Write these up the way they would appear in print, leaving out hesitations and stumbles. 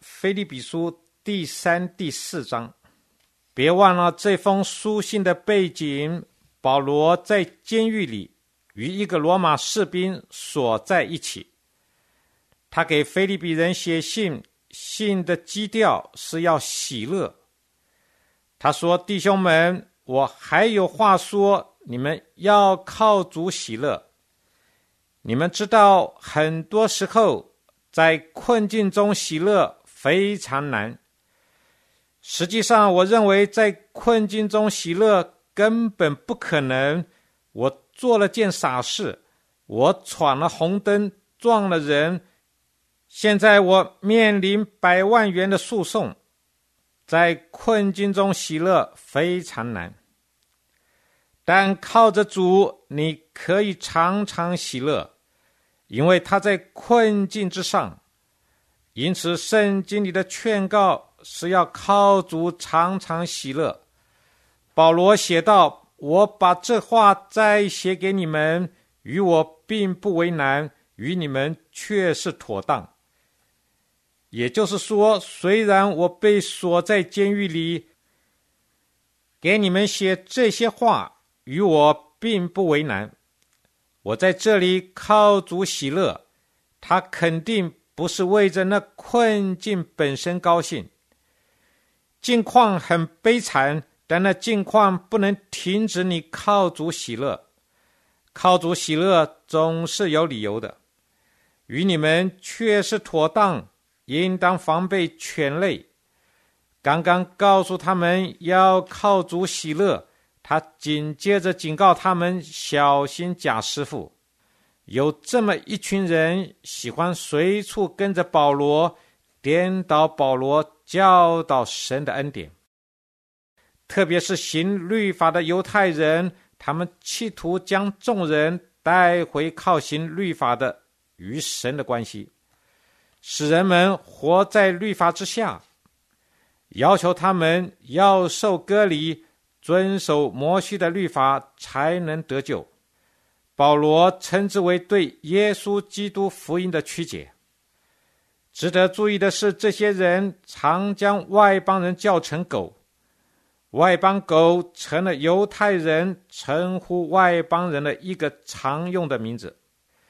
腓立比书第3、第4章。别忘了这封书信的背景，保罗在监狱里与一个罗马士兵锁在一起。他给腓立比人写信，信的基调是要喜乐。他说：弟兄们，我还有话说，你们要靠主喜乐。你们知道，很多时候在困境中喜乐非常难。实际上，我认为在困境中喜乐根本不可能。我做了件傻事，我闯了红灯，撞了人，现在我面临100万元的诉讼。在困境中喜乐非常难，但靠着主，你可以常常喜乐，因为他在困境之上。因此圣经里的劝告是要靠主常常喜乐。保罗写道：我把这话再写给你们，与我并不为难，与你们却是妥当。也就是说，虽然我被锁在监狱里，给你们写这些话，与我并不为难。我在这里靠主喜乐，他肯定不是为着那困境本身高兴。境况很悲惨，但那境况不能停止你靠主喜乐。靠主喜乐总是有理由的，与你们却是妥当，应当防备犬类。刚刚告诉他们要靠主喜乐，他紧接着警告他们小心假师傅。有这么一群人喜欢随处跟着保罗，颠倒保罗教导神的恩典。特别是行律法的犹太人，他们企图将众人带回靠行律法的与神的关系，使人们活在律法之下，要求他们要受割礼，遵守摩西的律法才能得救。保罗称之为对耶稣基督福音的曲解。值得注意的是，这些人常将外邦人叫成狗，外邦狗成了犹太人称呼外邦人的一个常用的名字。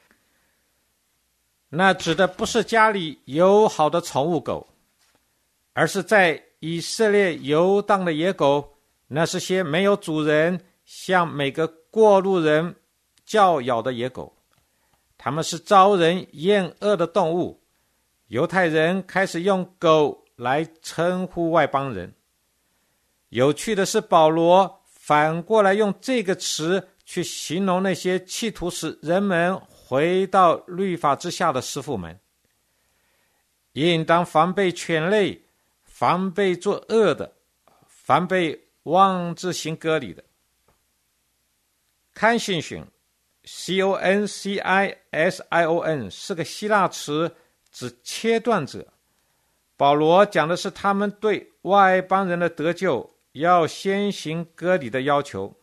那指的不是家里友好的宠物狗，而是在以色列游荡的野狗，那是些没有主人，向每个过路人叫咬的野狗。它们是招人厌恶的动物。犹太人开始用狗来称呼外邦人。有趣的是，保罗反过来用这个词去形容那些企图使人们回到律法之下的师傅们。应当防备犬类，防备作恶的，防备妄自行割礼的。Concision Concision 是个希腊词，指切断者。保罗讲的是他们对外邦人的得救要先行割礼的要求。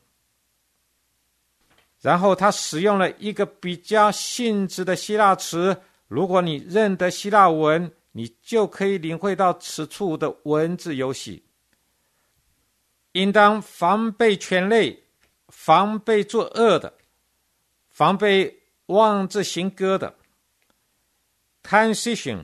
然后他使用了一个比较性质的希腊词，如果你认得希腊文，你就可以领会到此处的文字游戏。应当防备犬类，防备作恶的，防备妄自行割的。Concision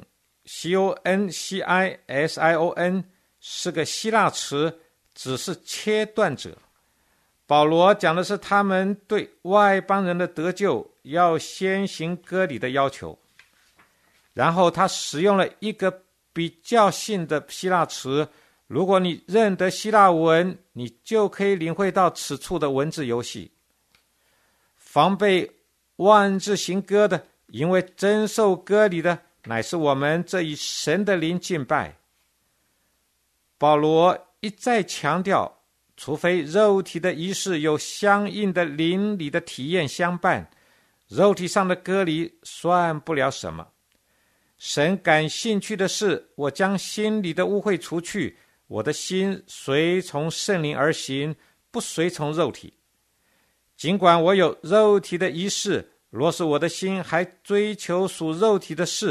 Concision 是个希腊词，只是切断者。保罗讲的是他们对外邦人的得救要先行割礼的要求。然后他使用了一个比较性的希腊词，如果你认得希腊文，你就可以领会到此处的文字游戏。防备妄自行割的，因为真受割礼的乃是我们这以神的灵敬拜。保罗一再强调，除非肉体的仪式有相应的灵里的体验相伴，肉体上的割礼算不了什么。神感兴趣的是，我将心里的污秽除去，我的心随从圣灵而行，不随从肉体。尽管我有肉体的仪式，若是我的心还追求属肉体的事，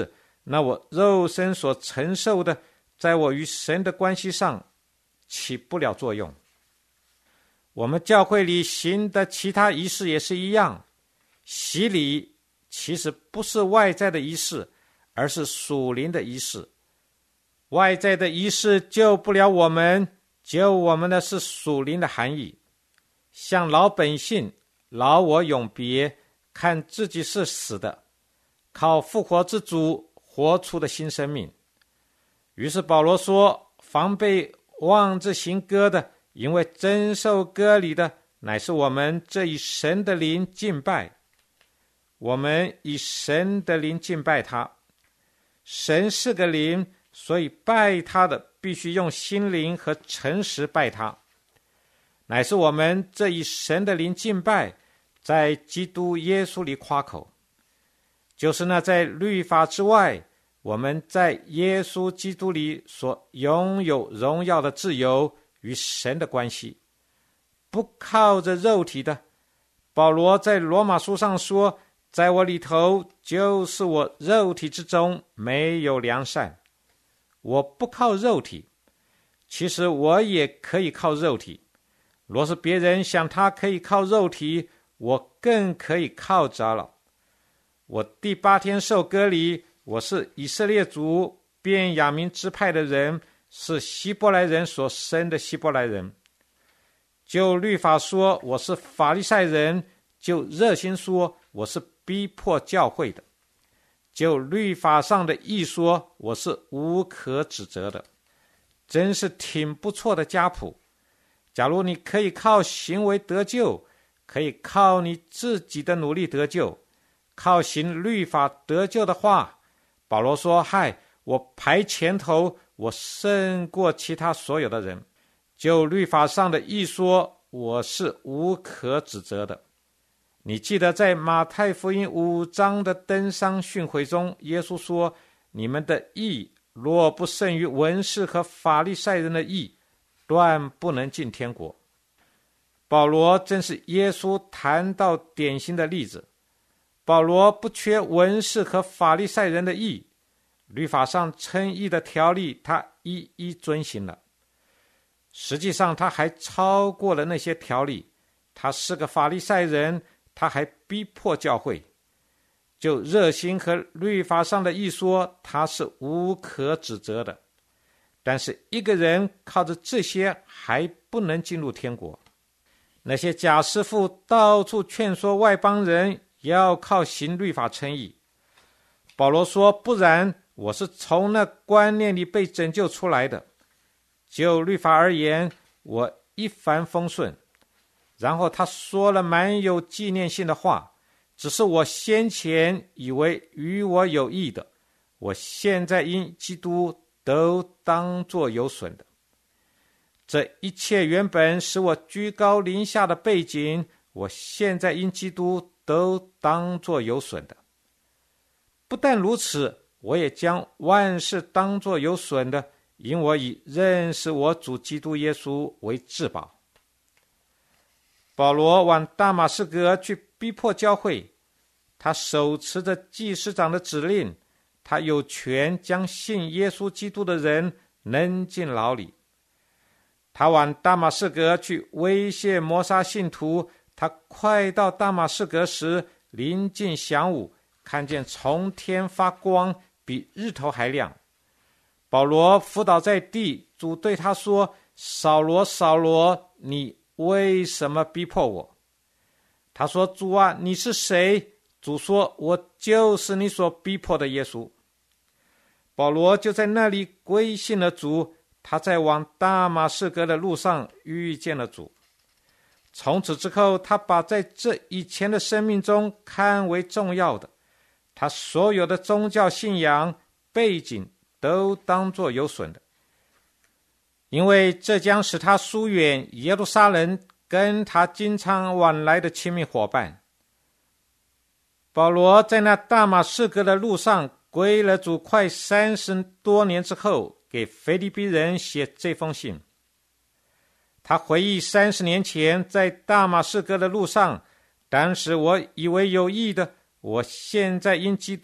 那我肉身所承受的，在我与神的关系上起不了作用。我们教会里行的其他仪式也是一样，洗礼其实不是外在的仪式，而是属灵的仪式。外在的仪式救不了我们，救我们的是属灵的含义。像老本性，老我永别，看自己是死的，靠复活之主活出的新生命。于是保罗说，防备妄自行割的，因为真受割礼的乃是我们这以神的灵敬拜。我们以神的灵敬拜他，神是个灵，所以拜他的必须用心灵和诚实拜他。乃是我们这以神的灵敬拜，在基督耶稣里夸口，就是那在律法之外，我们在耶稣基督里所拥有荣耀的自由与神的关系，不靠着肉体的。保罗在罗马书上说，在我里头，就是我肉体之中没有良善。我不靠肉体，其实我也可以靠肉体。若是别人想他可以靠肉体，我更可以靠着了。我第8天受割礼，我是以色列族便雅悯支派的人，是希伯来人所生的希伯来人。就律法说，我是法利赛人；就热心说，我是逼迫教会的；就律法上的义说，我是无可指责的。真是挺不错的家谱。假如你可以靠行为得救，可以靠你自己的努力得救，靠行律法得救的话，保罗说，嗨，我排前头，我胜过其他所有的人。就律法上的义说，我是无可指责的。你记得在马太福音5章的登山训诲中，耶稣说，你们的义若不胜于文士和法利赛人的义，断不能进天国。保罗正是耶稣谈到典型的例子。保罗不缺文士和法利赛人的义，律法上称义的条例他一一遵行了。实际上他还超过了那些条例，他是个法利赛人，他还逼迫教会。就热心和律法上的义说，他是无可指责的。但是一个人靠着这些还不能进入天国。那些假师傅到处劝说外邦人要靠行律法称义。保罗说，不然我是从那观念里被拯救出来的。就律法而言，我一帆风顺。然后他说了蛮有纪念性的话，只是我先前以为与我有益的，我现在因基督都当作有损的。这一切原本使我居高临下的背景，我现在因基督都当作有损的。不但如此，我也将万事当作有损的，因我以认识我主基督耶稣为至宝。保罗往大马士革去逼迫教会，他手持着祭司长的指令，他有权将信耶稣基督的人扔进牢里。他往大马士革去威胁谋杀信徒，他快到大马士革时，临近晌午，看见从天发光，比日头还亮。保罗伏倒在地，主对他说，扫罗，扫罗，你为什么逼迫我？他说，主啊，你是谁？主说，我就是你所逼迫的耶稣。保罗就在那里归信了主，他在往大马士革的路上遇见了主。从此之后，他把在这以前的生命中看为重要的，他所有的宗教信仰背景都当作有损的，因为这将使他疏远耶路撒冷跟他经常往来的亲密伙伴。保罗在那大马士革的路上归了主快30多年之后，给腓立比人写这封信。他回忆30年前在大马士革的路上，当时我以为有益的，我现在因基督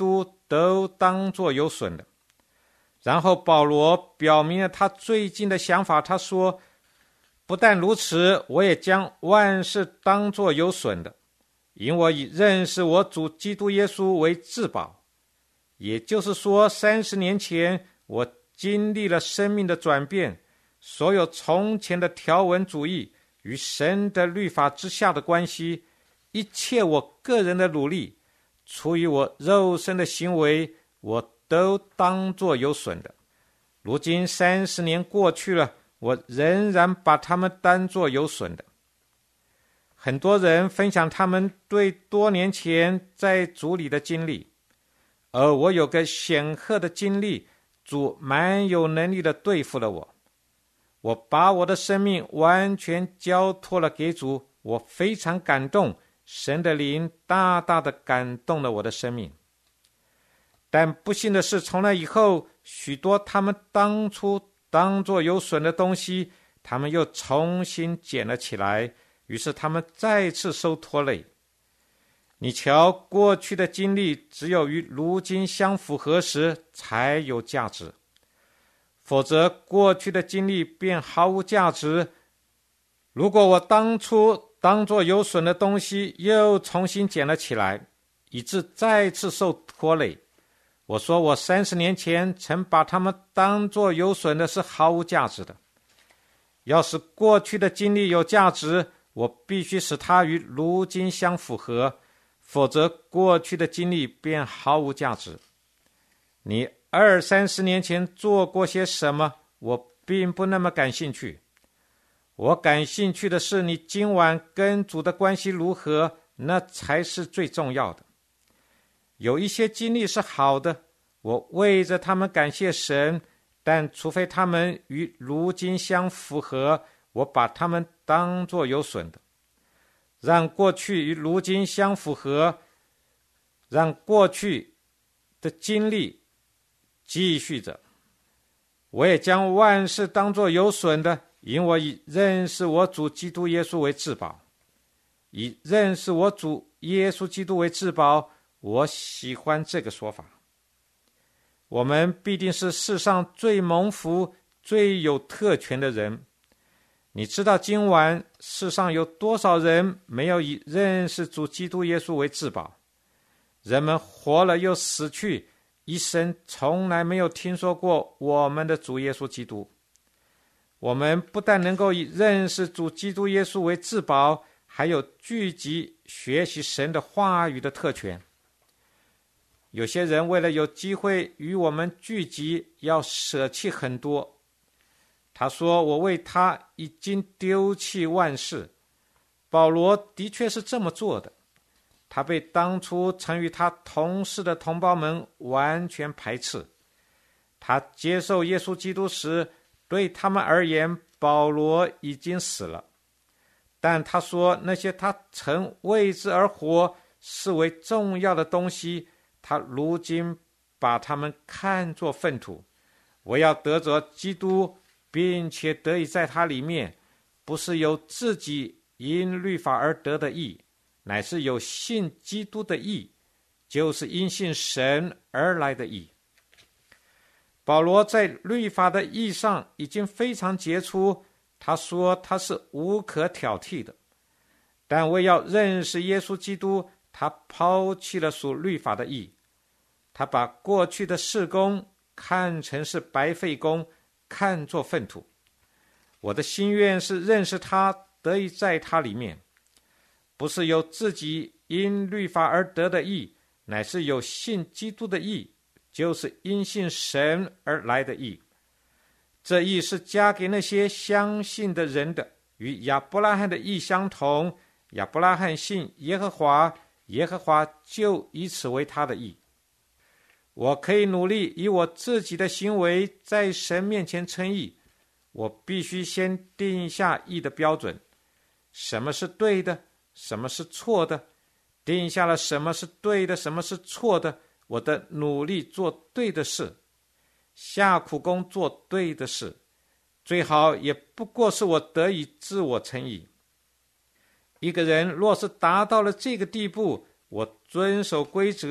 都当作有损的。然后保罗表明了他最近的想法，他说，不但如此，我也将万事当作有损的，因我以认识我主基督耶稣为至宝。也就是说，30年前我经历了生命的转变，所有从前的条文主义与神的律法之下的关系，一切我个人的努力，出于我肉身的行为，我都当作有损的。如今30年过去了，我仍然把他们当作有损的。很多人分享他们对多年前在主里的经历，而我有个显赫的经历，主蛮有能力的对付了我。我把我的生命完全交托了给主，我非常感动，神的灵大大的感动了我的生命。但不幸的是，从那以后，许多他们当初当作有损的东西，他们又重新捡了起来，于是他们再次受拖累。你瞧，过去的经历只有与如今相符合时才有价值，否则过去的经历便毫无价值。如果我当初当作有损的东西又重新捡了起来，以致再次受拖累，我说我30年前曾把它们当作有损的，是毫无价值的。要使过去的经历有价值，我必须使它与如今相符合，否则过去的经历便毫无价值。你20-30年前做过些什么，我并不那么感兴趣。我感兴趣的是你今晚跟主的关系如何，那才是最重要的。有一些经历是好的，我为着他们感谢神，但除非他们与如今相符合，我把他们当作有损的。让过去与如今相符合，让过去的经历继续着。我也将万事当作有损的，因我以认识我主基督耶稣为至宝。以认识我主耶稣基督为至宝，我喜欢这个说法。我们必定是世上最蒙福、最有特权的人。你知道今晚世上有多少人没有以认识主基督耶稣为至宝？人们活了又死去，一生从来没有听说过我们的主耶稣基督。我们不但能够以认识主基督耶稣为至宝，还有聚集学习神的话语的特权。有些人为了有机会与我们聚集，要舍弃很多。他说，我为他已经丢弃万事。保罗的确是这么做的，他被当初曾与他同事的同胞们完全排斥。他接受耶稣基督时，对他们而言，保罗已经死了。但他说，那些他曾为之而活，视为重要的东西，他如今把他们看作粪土。我要得着基督，并且得以在他里面，不是由自己因律法而得的义，乃是有信基督的义，就是因信神而来的义。保罗在律法的义上已经非常杰出，他说他是无可挑剔的。但为要认识耶稣基督，他抛弃了属律法的义，他把过去的事工看成是白费工，看作粪土。我的心愿是认识他，得以在他里面，不是由自己因律法而得的义，乃是有信基督的义，就是因信神而来的义。这义是加给那些相信的人的，与亚伯拉罕的义相同。亚伯拉罕信耶和华，耶和华就以此为他的义。我可以努力以我自己的行为在神面前称义，我必须先定下义的标准，什么是对的，什么是错的。定下了什么是对的，什么是错的，我的努力做对的事，下苦功做对的事，最好也不过是我得以自我称义。一个人若是达到了这个地步，我遵守规则，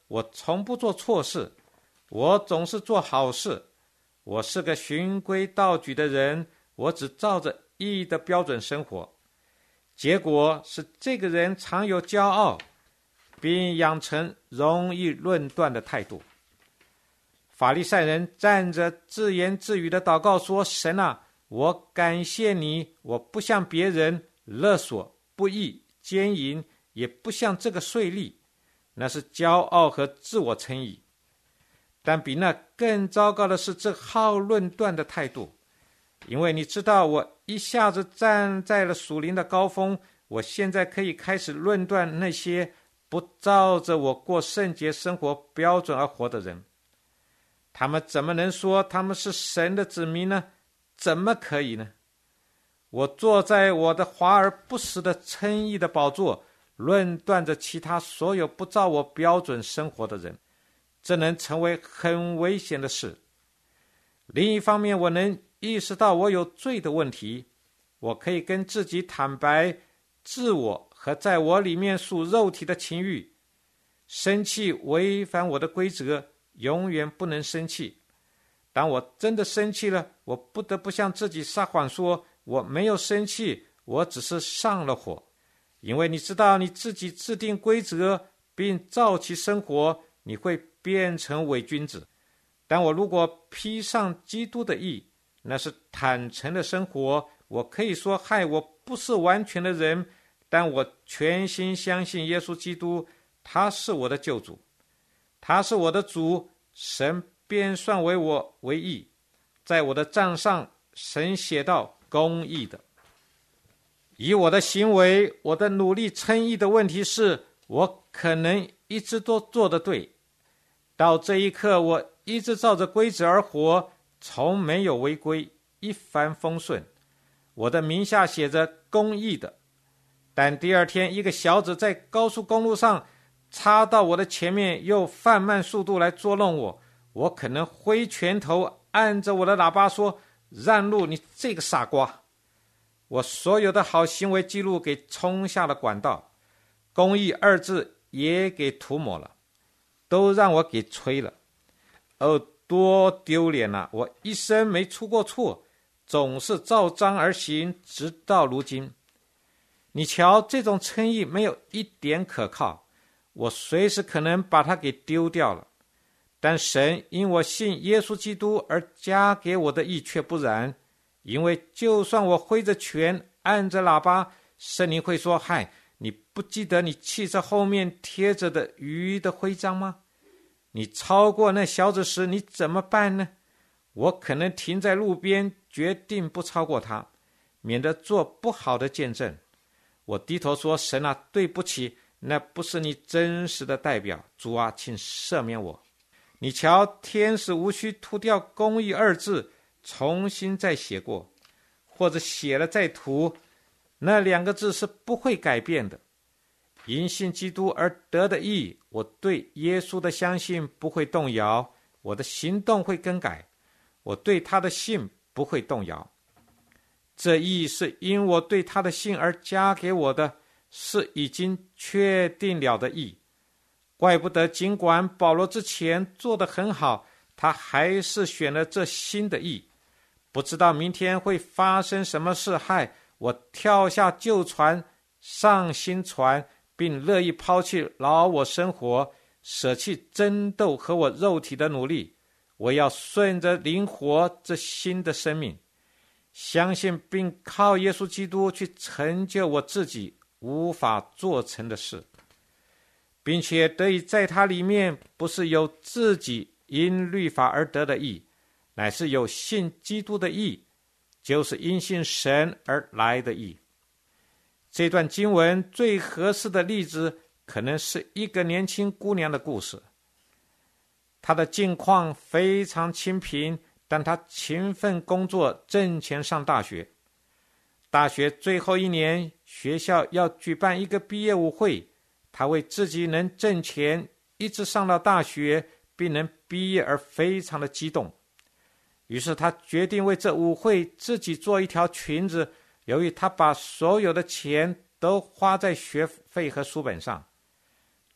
我从不做错事，我总是做好事，我是个循规蹈矩的人，我只照着义的标准生活。结果是这个人常有骄傲，并养成容易论断的态度。法利赛人站着自言自语的祷告说，神啊，我感谢你，我不像别人勒索、不义、奸淫，也不像这个税吏，那是骄傲和自我称义。但比那更糟糕的是这好论断的态度。因为你知道，我一下子站在了属灵的高峰，我现在可以开始论断那些不照着我过圣洁生活标准而活的人。他们怎么能说他们是神的子民呢？怎么可以呢？我坐在我的华而不实的称义的宝座，论断着其他所有不照我标准生活的人，这能成为很危险的事。另一方面，我能意识到我有罪的问题，我可以跟自己坦白自我和在我里面属肉体的情欲。生气违反我的规则，永远不能生气。当我真的生气了，我不得不向自己撒谎说我没有生气，我只是上了火。因为你知道，你自己制定规则并照其生活，你会变成伪君子。但我如果披上基督的义，那是坦诚的生活。我可以说，我不是完全的人，但我全心相信耶稣基督，他是我的救主，他是我的主，神便算为我为义。在我的账上，神写道公义的。以我的行为，我的努力称义的问题是，我可能一直都做得对。到这一刻，我一直照着规则而活，从没有违规，一帆风顺。我的名下写着公义的。但第二天，一个小子在高速公路上插到我的前面，又放慢速度来捉弄我，我可能挥拳头按着我的喇叭说，让路，你这个傻瓜。我所有的好行为记录给冲下了管道，公义二字也给涂抹了，都让我给吹了。多丢脸啊！我一生没出过错，总是照章而行，直到如今。你瞧，这种称义没有一点可靠，我随时可能把它给丢掉了。但神因我信耶稣基督而加给我的义却不然。因为就算我挥着拳按着喇叭，圣灵会说，你不记得你汽车后面贴着的鱼的徽章吗？你超过那小子时你怎么办呢？我可能停在路边，决定不超过他，免得做不好的见证。我低头说，神啊，对不起，那不是你真实的代表，主啊，请赦免我。你瞧，天使无需涂掉公义二字，重新再写过，或者写了再涂，那两个字是不会改变的。因信基督而得的义，我对耶稣的相信不会动摇，我的行动会更改，我对他的信不会动摇。这义是因我对他的信而加给我的，是已经确定了的义。怪不得尽管保罗之前做得很好，他还是选了这新的义。不知道明天会发生什么事，我跳下旧船，上新船，并乐意抛弃老我生活，舍弃争斗和我肉体的努力。我要顺着灵活这新的生命，相信并靠耶稣基督去成就我自己无法做成的事，并且得以在他里面，不是有自己因律法而得的义，乃是有信基督的义，就是因信神而来的义。这段经文最合适的例子可能是一个年轻姑娘的故事。她的境况非常清贫，但她勤奋工作，挣钱上大学。大学最后一年，学校要举办一个毕业舞会，她为自己能挣钱一直上到大学并能毕业而非常的激动。于是她决定为这舞会自己做一条裙子。由于他把所有的钱都花在学费和书本上，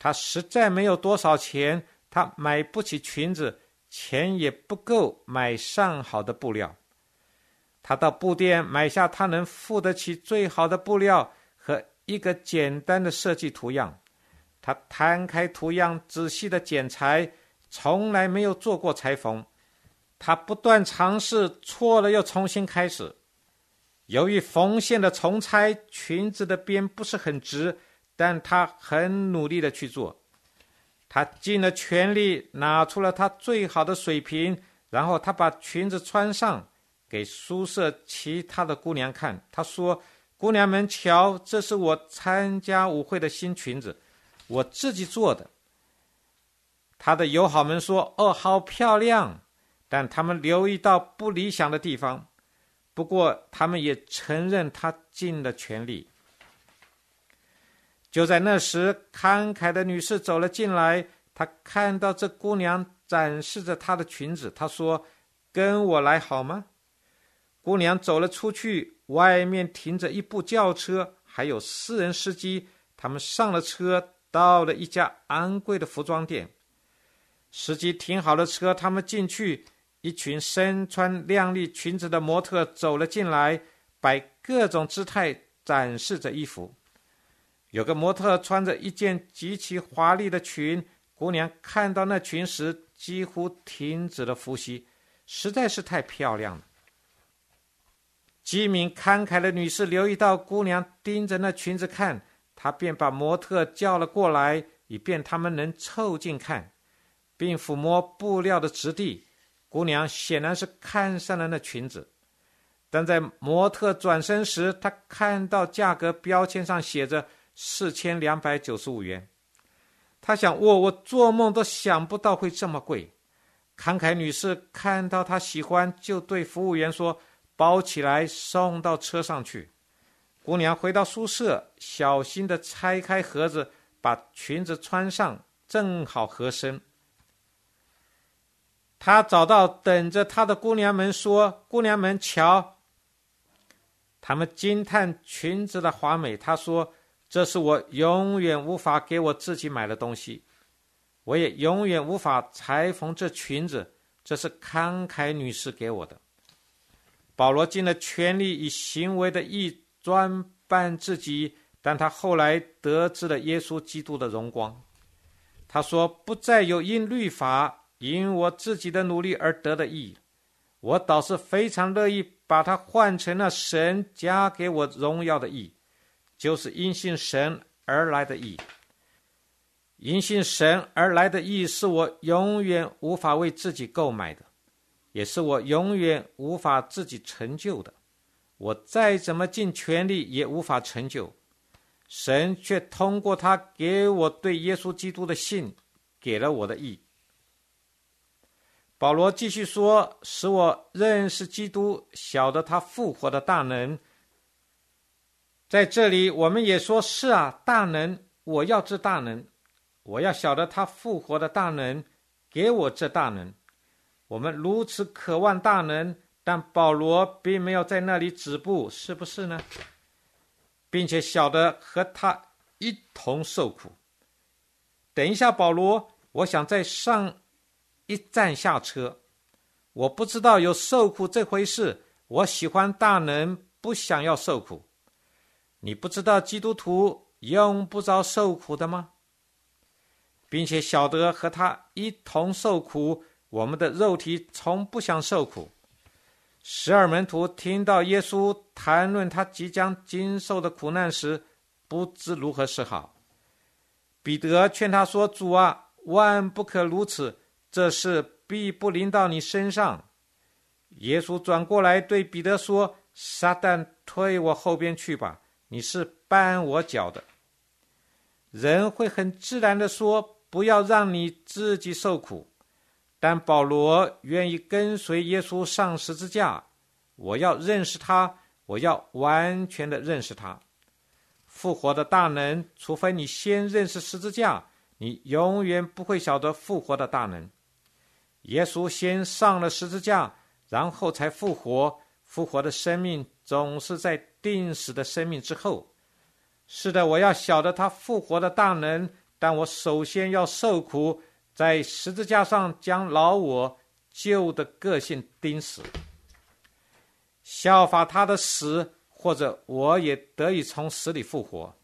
她实在没有多少钱，她买不起裙子，钱也不够买上好的布料。她到布店买下她能付得起最好的布料和一个简单的设计图样。她摊开图样，仔细的剪裁，从来没有做过裁缝。她不断尝试，错了又重新开始。由于缝线的重裁，裙子的边不是很直，但她很努力的去做。她尽了全力，拿出了她最好的水平，然后她把裙子穿上，给宿舍其他的姑娘看。她说：姑娘们瞧，这是我参加舞会的新裙子，我自己做的。她的友好们说：哦，好漂亮。但他们留意到不理想的地方，不过他们也承认她尽了全力。就在那时，慷慨的女士走了进来，她看到这姑娘展示着她的裙子，她说：跟我来好吗？姑娘走了出去，外面停着一部轿车，还有私人司机，他们上了车，到了一家昂贵的服装店。司机停好了车，他们进去，一群身穿亮丽裙子的模特走了进来，摆各种姿态展示着衣服。有个模特穿着一件极其华丽的裙，姑娘看到那裙时几乎停止了呼吸，实在是太漂亮了。机敏慷慨的女士留意到姑娘盯着那裙子看，她便把模特叫了过来，以便他们能凑近看，并抚摸布料的质地。姑娘显然是看上了那裙子，但在模特转身时，她看到价格标签上写着4295元。她想，我做梦都想不到会这么贵。慷慨女士看到她喜欢，就对服务员说：包起来送到车上去。姑娘回到宿舍，小心地拆开盒子，把裙子穿上，正好合身。她找到等着她的姑娘们，说：姑娘们瞧。她们惊叹裙子的华美。她说：这是我永远无法给我自己买的东西，我也永远无法裁缝这裙子，这是慷慨女士给我的。保罗尽了全力以行为的义装扮自己，但他后来得知了耶稣基督的荣光。他说：不再有因律法，因我自己的努力而得的义，我倒是非常乐意把它换成了神加给我荣耀的义，就是因信神而来的义。因信神而来的义是我永远无法为自己购买的，也是我永远无法自己成就的，我再怎么尽全力也无法成就。神却通过他给我对耶稣基督的信，给了我的义。保罗继续说：使我认识基督，晓得他复活的大能。在这里我们也说：是啊，大能，我要这大能，我要晓得他复活的大能，给我这大能。我们如此渴望大能，但保罗并没有在那里止步，是不是呢？并且晓得和他一同受苦。等一下，保罗，我想再上一站下车。我不知道有受苦这回事，我喜欢大能，不想要受苦。你不知道基督徒用不着受苦的吗？并且晓得和他一同受苦，我们的肉体从不想受苦。12门徒听到耶稣谈论他即将经受的苦难时，不知如何是好。彼得劝他说：主啊，万不可如此，这事必不临到你身上。耶稣转过来对彼得说：撒旦，退我后边去吧，你是绊我脚的。人会很自然地说：不要让你自己受苦。但保罗愿意跟随耶稣上十字架，我要认识他，我要完全的认识他。复活的大能，除非你先认识十字架，你永远不会晓得复活的大能。耶稣先上了十字架，然后才复活。复活的生命总是在定死的生命之后。是的，我要晓得他复活的大能， 但我首先要受苦，在十字架上将老我旧的个性钉死，效法他的死，或者我也得以从死里复活。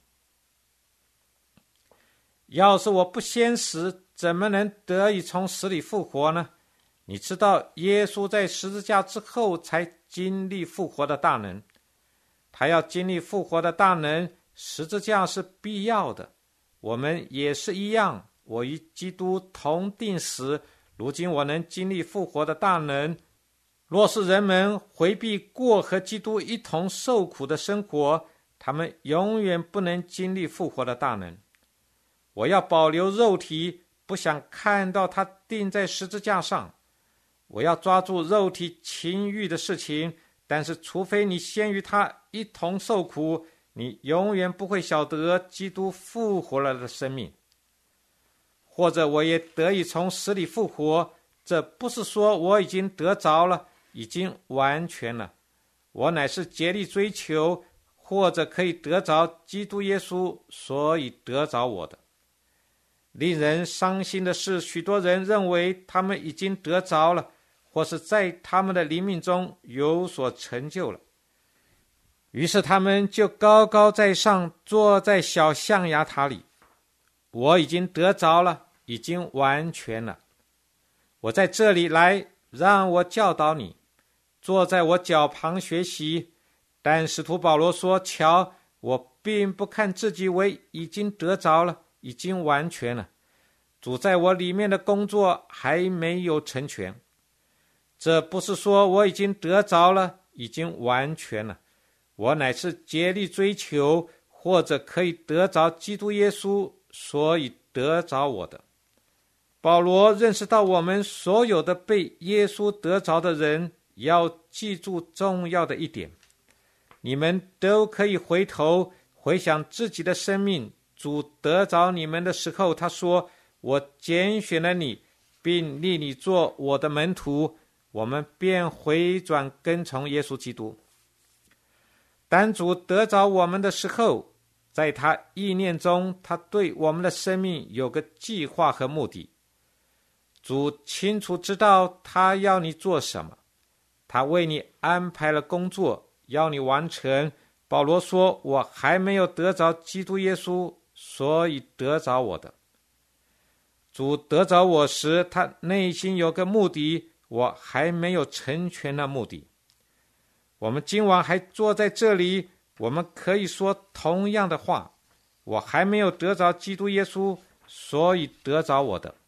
要是我不先死，怎么能得以从死里复活呢？你知道耶稣在十字架之后才经历复活的大能，他要经历复活的大能，十字架是必要的。我们也是一样，我与基督同定死，如今我能经历复活的大能。若是人们回避过和基督一同受苦的生活，他们永远不能经历复活的大能。我要保留肉体，不想看到它钉在十字架上。我要抓住肉体情欲的事情，但是除非你先与他一同受苦，你永远不会晓得基督复活了的生命。或者我也得以从死里复活，这不是说我已经得着了，已经完全了。我乃是竭力追求，或者可以得着基督耶稣，所以得着我的。令人伤心的是，许多人认为他们已经得着了，或是在他们的灵命中有所成就了，于是他们就高高在上，坐在小象牙塔里。我已经得着了，已经完全了。我在这里来，让我教导你，坐在我脚旁学习。但使徒保罗说，瞧，我并不看自己为已经得着了，已经完全了。主在我里面的工作还没有成全。这不是说我已经得着了，已经完全了。我乃是竭力追求，或者可以得着基督耶稣，所以得着我的。保罗认识到我们所有的被耶稣得着的人，要记住重要的一点：你们都可以回头回想自己的生命。主得着你们的时候，他说，我拣选了你，并立你做我的门徒，我们便回转跟从耶稣基督。当主得着我们的时候，在他意念中，他对我们的生命有个计划和目的。主清楚知道他要你做什么，他为你安排了工作，要你完成。保罗说，我还没有得着基督耶稣，所以得着我的。主得着我时，他内心有个目的，我还没有成全的目的。我们今晚还坐在这里，我们可以说同样的话，我还没有得着基督耶稣，所以得着我的。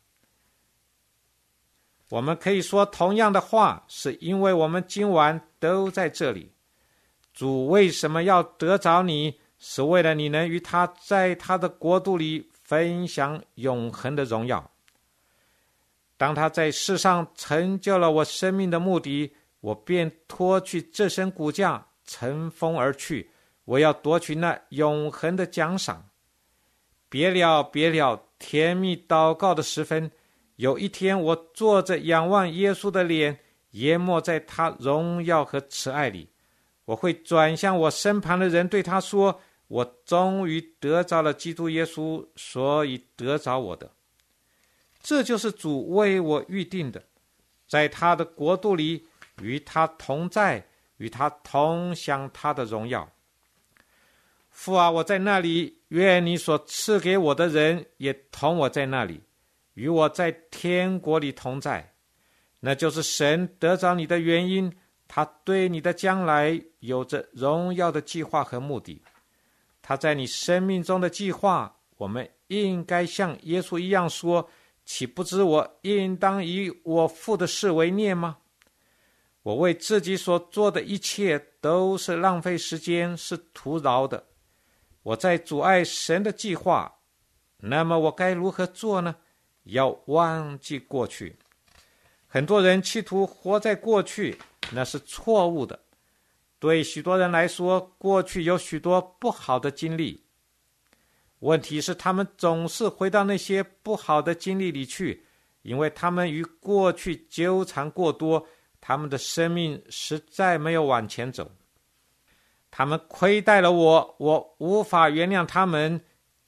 我们可以说同样的话，是因为我们今晚都在这里。主为什么要得着你？是为了你能与他在他的国度里分享永恒的荣耀。当他在世上成就了我生命的目的，我便脱去这身骨架，乘风而去。我要夺取那永恒的奖赏。别了，别了，甜蜜祷告的时分，有一天我坐着仰望耶稣的脸，淹没在他荣耀和慈爱里。我会转向我身旁的人，对他说，我终于得着了基督耶稣，所以得着我的。这就是主为我预定的，在他的国度里与他同在，与他同享他的荣耀。父啊，我在那里，愿你所赐给我的人也同我在那里，与我在天国里同在。那就是神得着你的原因，他对你的将来有着荣耀的计划和目的。他在你生命中的计划，我们应该像耶稣一样说，岂不知我应当以我父的事为念吗？我为自己所做的一切都是浪费时间，是徒劳的。我在阻碍神的计划，那么我该如何做呢？要忘记过去。很多人企图活在过去，那是错误的。对许多人来说，过去有许多不好的经历。问题是他们总是回到那些不好的经历里去，因为他们与过去纠缠过多，他们的生命实在没有往前走。他们亏待了我，我无法原谅他们，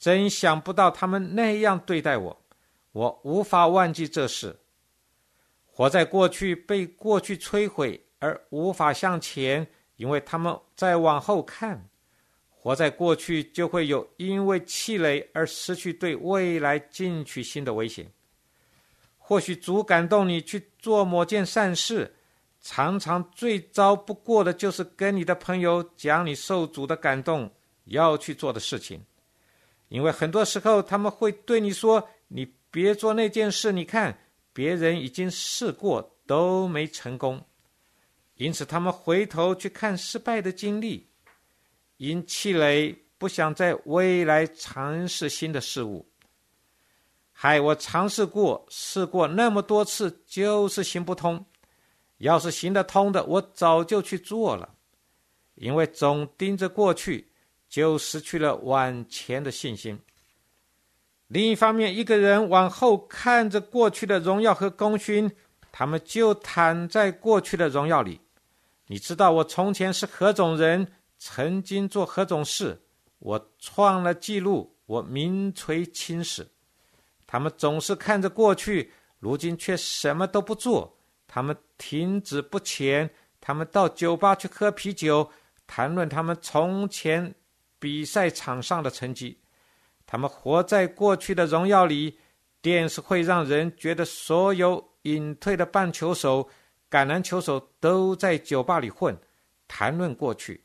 真想不到他们那样对待我，我无法忘记这事。活在过去，被过去摧毁而无法向前，因为他们在往后看。活在过去就会有因为气馁而失去对未来进取心的危险。或许主感动你去做某件善事，常常最糟不过的就是跟你的朋友讲你受主的感动要去做的事情。因为很多时候他们会对你说，你别做那件事，你看别人已经试过都没成功。因此他们回头去看失败的经历，因气馁不想在未来尝试新的事物。我尝试过试过那么多次，就是行不通。要是行得通的，我早就去做了。因为总盯着过去，就失去了往前的信心。另一方面，一个人往后看着过去的荣耀和功勋，他们就躺在过去的荣耀里。你知道我从前是何种人，曾经做何种事，我创了纪录，我名垂青史。他们总是看着过去，如今却什么都不做。他们停止不前，他们到酒吧去喝啤酒，谈论他们从前比赛场上的成绩。他们活在过去的荣耀里。电视会让人觉得所有隐退的棒球手、橄榄球手都在酒吧里混，谈论过去。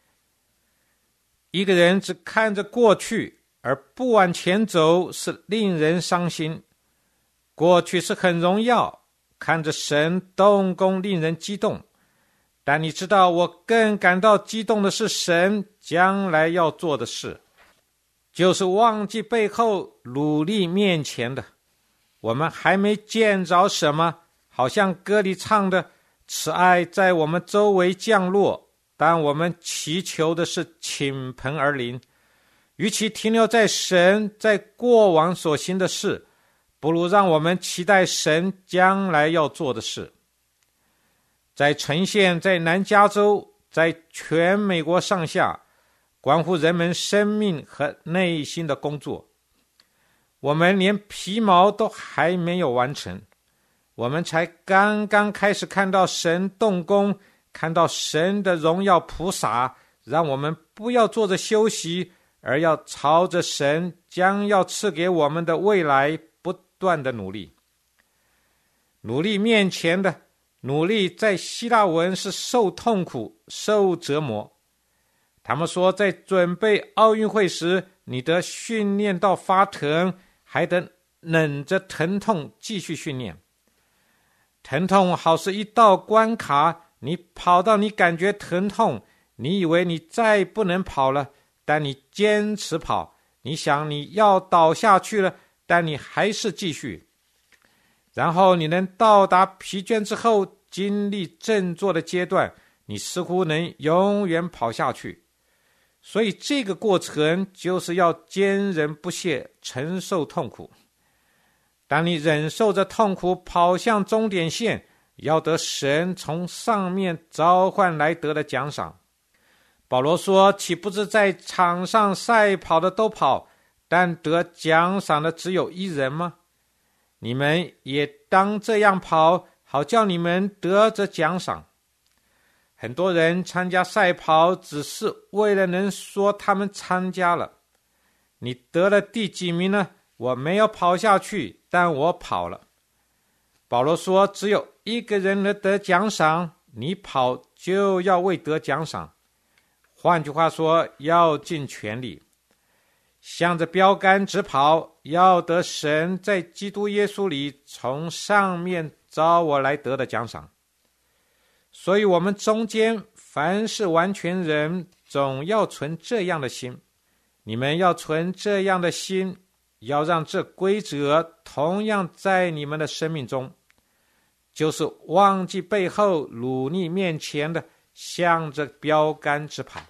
一个人只看着过去而不往前走，是令人伤心。过去是很荣耀，看着神动工令人激动，但你知道我更感到激动的是神将来要做的事，就是忘记背后，努力面前的。我们还没见着什么，好像歌里唱的，慈爱在我们周围降落，但我们祈求的是倾盆而临。与其停留在神在过往所行的事，不如让我们期待神将来要做的事。在城县，在南加州，在全美国上下，关乎人们生命和内心的工作，我们连皮毛都还没有完成，我们才刚刚开始看到神动工，看到神的荣耀普洒，让我们不要坐着休息，而要朝着神将要赐给我们的未来不断的努力。努力面前的努力，在希腊文是受痛苦、受折磨。他们说，在准备奥运会时，你得训练到发疼，还得忍着疼痛继续训练。疼痛好似一道关卡，你跑到你感觉疼痛，你以为你再不能跑了，但你坚持跑，你想你要倒下去了，但你还是继续。然后你能到达疲倦之后，经历振作的阶段，你似乎能永远跑下去。所以这个过程就是要坚韧不懈，承受痛苦。当你忍受着痛苦跑向终点线，要得神从上面召唤来得的奖赏。保罗说，岂不是在场上赛跑的都跑，但得奖赏的只有一人吗？你们也当这样跑，好叫你们得着奖赏。很多人参加赛跑只是为了能说他们参加了。你得了第几名呢？我没有跑下去，但我跑了。保罗说，只有一个人能得奖赏，你跑就要为得奖赏。换句话说，要尽全力，向着标杆直跑，要得神在基督耶稣里从上面召我来得的奖赏。所以我们中间凡是完全人，总要存这样的心。你们要存这样的心，要让这规则同样在你们的生命中，就是忘记背后，努力面前的，向着标杆直跑。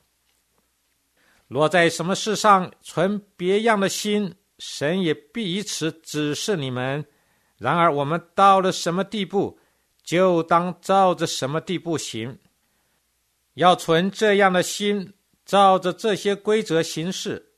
若在什么事上存别样的心，神也必以此指示你们。然而我们到了什么地步，就当照着什么地步行。要存这样的心，照着这些规则行事，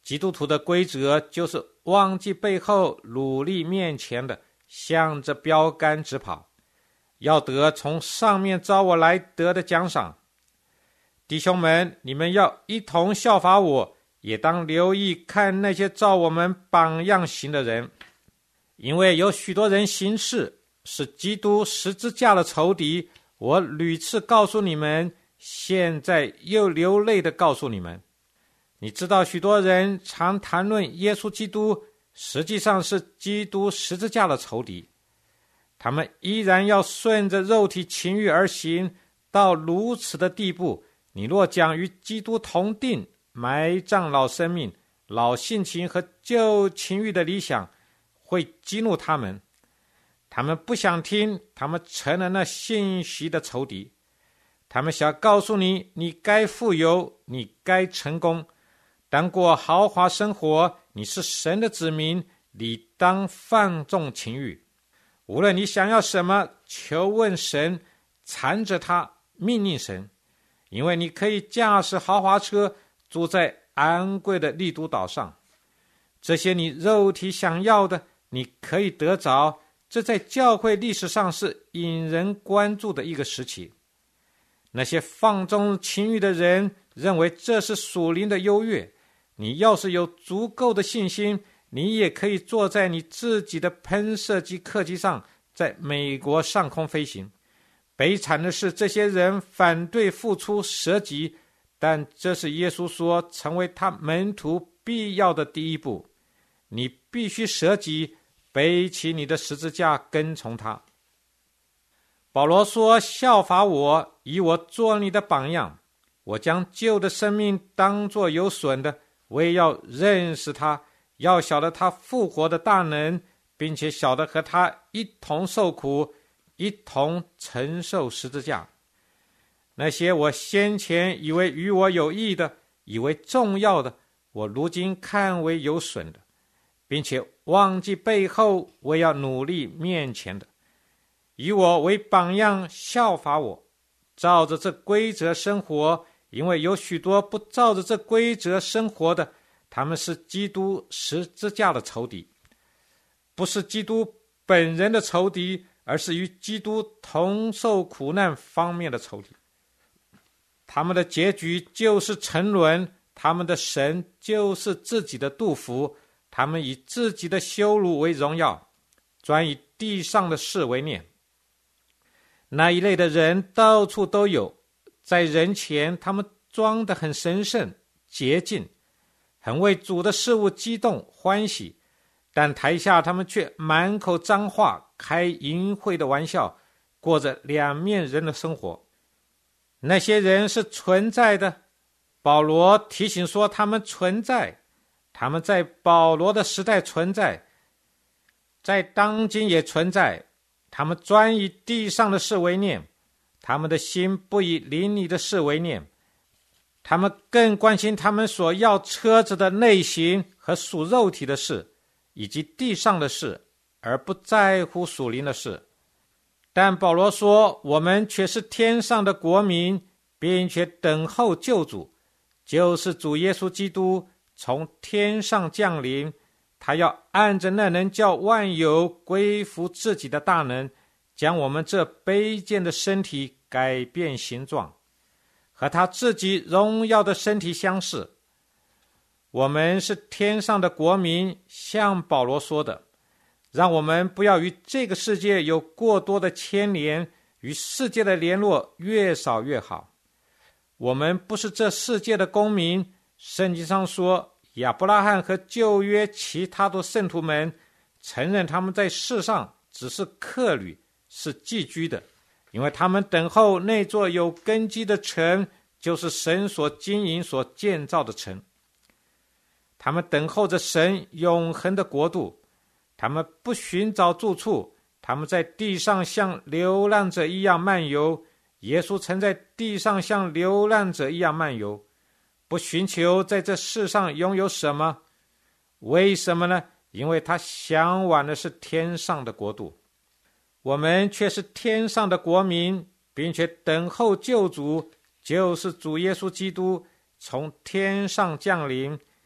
基督徒的规则就是忘记背后，努力面前的，向着标杆直跑，要得从上面召我来得的奖赏。弟兄们，你们要一同效法我，也当留意看那些照我们榜样行的人，因为有许多人行事是基督十字架的仇敌。我屡次告诉你们，现在又流泪地告诉你们。你知道许多人常谈论耶稣基督，实际上是基督十字架的仇敌。他们依然要顺着肉体情欲而行，到如此的地步，你若讲与基督同定，埋葬老生命、老性情和旧情欲的理想，会激怒他们。他们不想听，他们成了那信息的仇敌。他们想告诉你，你该富有，你该成功，当过豪华生活，你是神的子民，你当放纵情欲。无论你想要什么，求问神，缠着他，命令神，因为你可以驾驶豪华车，住在昂贵的丽都岛上。这些你肉体想要的，你可以得着。这在教会历史上是引人关注的一个时期。那些放纵情欲的人认为这是属灵的优越。你要是有足够的信心，你也可以坐在你自己的喷射机客机上，在美国上空飞行。悲惨的是，这些人反对付出舍己，但这是耶稣说成为他门徒必要的第一步。你必须舍己，背起你的十字架，跟从他。保罗说，效法我，以我做你的榜样。我将旧的生命当作有损的，我也要认识他，要晓得他复活的大能，并且晓得和他一同受苦，一同承受十字架。那些我先前以为与我有益的，以为重要的，我如今看为有损的，并且忘记背后，我要努力面前的。以我为榜样，效法我，照着这规则生活。因为有许多不照着这规则生活的，他们是基督十字架的仇敌，不是基督本人的仇敌，而是与基督同受苦难方面的仇敌。他们的结局就是沉沦，他们的神就是自己的肚腹，他们以自己的羞辱为荣耀，专以地上的事为念。那一类的人到处都有，在人前他们装得很神圣洁净，很为主的事物激动欢喜，但台下他们却满口脏话，开淫秽的玩笑，过着两面人的生活。那些人是存在的，保罗提醒说他们存在，他们在保罗的时代存在，在当今也存在。他们专以地上的事为念，他们的心不以邻里的事为念，他们更关心他们所要车子的内形和属肉体的事，以及地上的事，而不在乎属灵的事。但保罗说，我们却是天上的国民，并且等候救主，就是主耶稣基督从天上降临。他要按着那能叫万有归服自己的大能，将我们这卑贱的身体改变形状，和他自己荣耀的身体相似。我们是天上的国民，像保罗说的，让我们不要与这个世界有过多的牵连，与世界的联络越少越好。我们不是这世界的公民，圣经上说，亚伯拉罕和旧约其他的圣徒们承认他们在世上只是客旅，是寄居的，因为他们等候那座有根基的城，就是神所经营所建造的城。他们等候着神永恒的国度，他们不寻找住处，他们在地上像流浪者一样漫游。耶稣曾在地上像流浪者一样漫游，不寻求在这世上拥有什么。为什么呢？因为他向往的是天上的国度。我们却是天上的国民，并且等候救主，就是主耶稣基督从天上降临。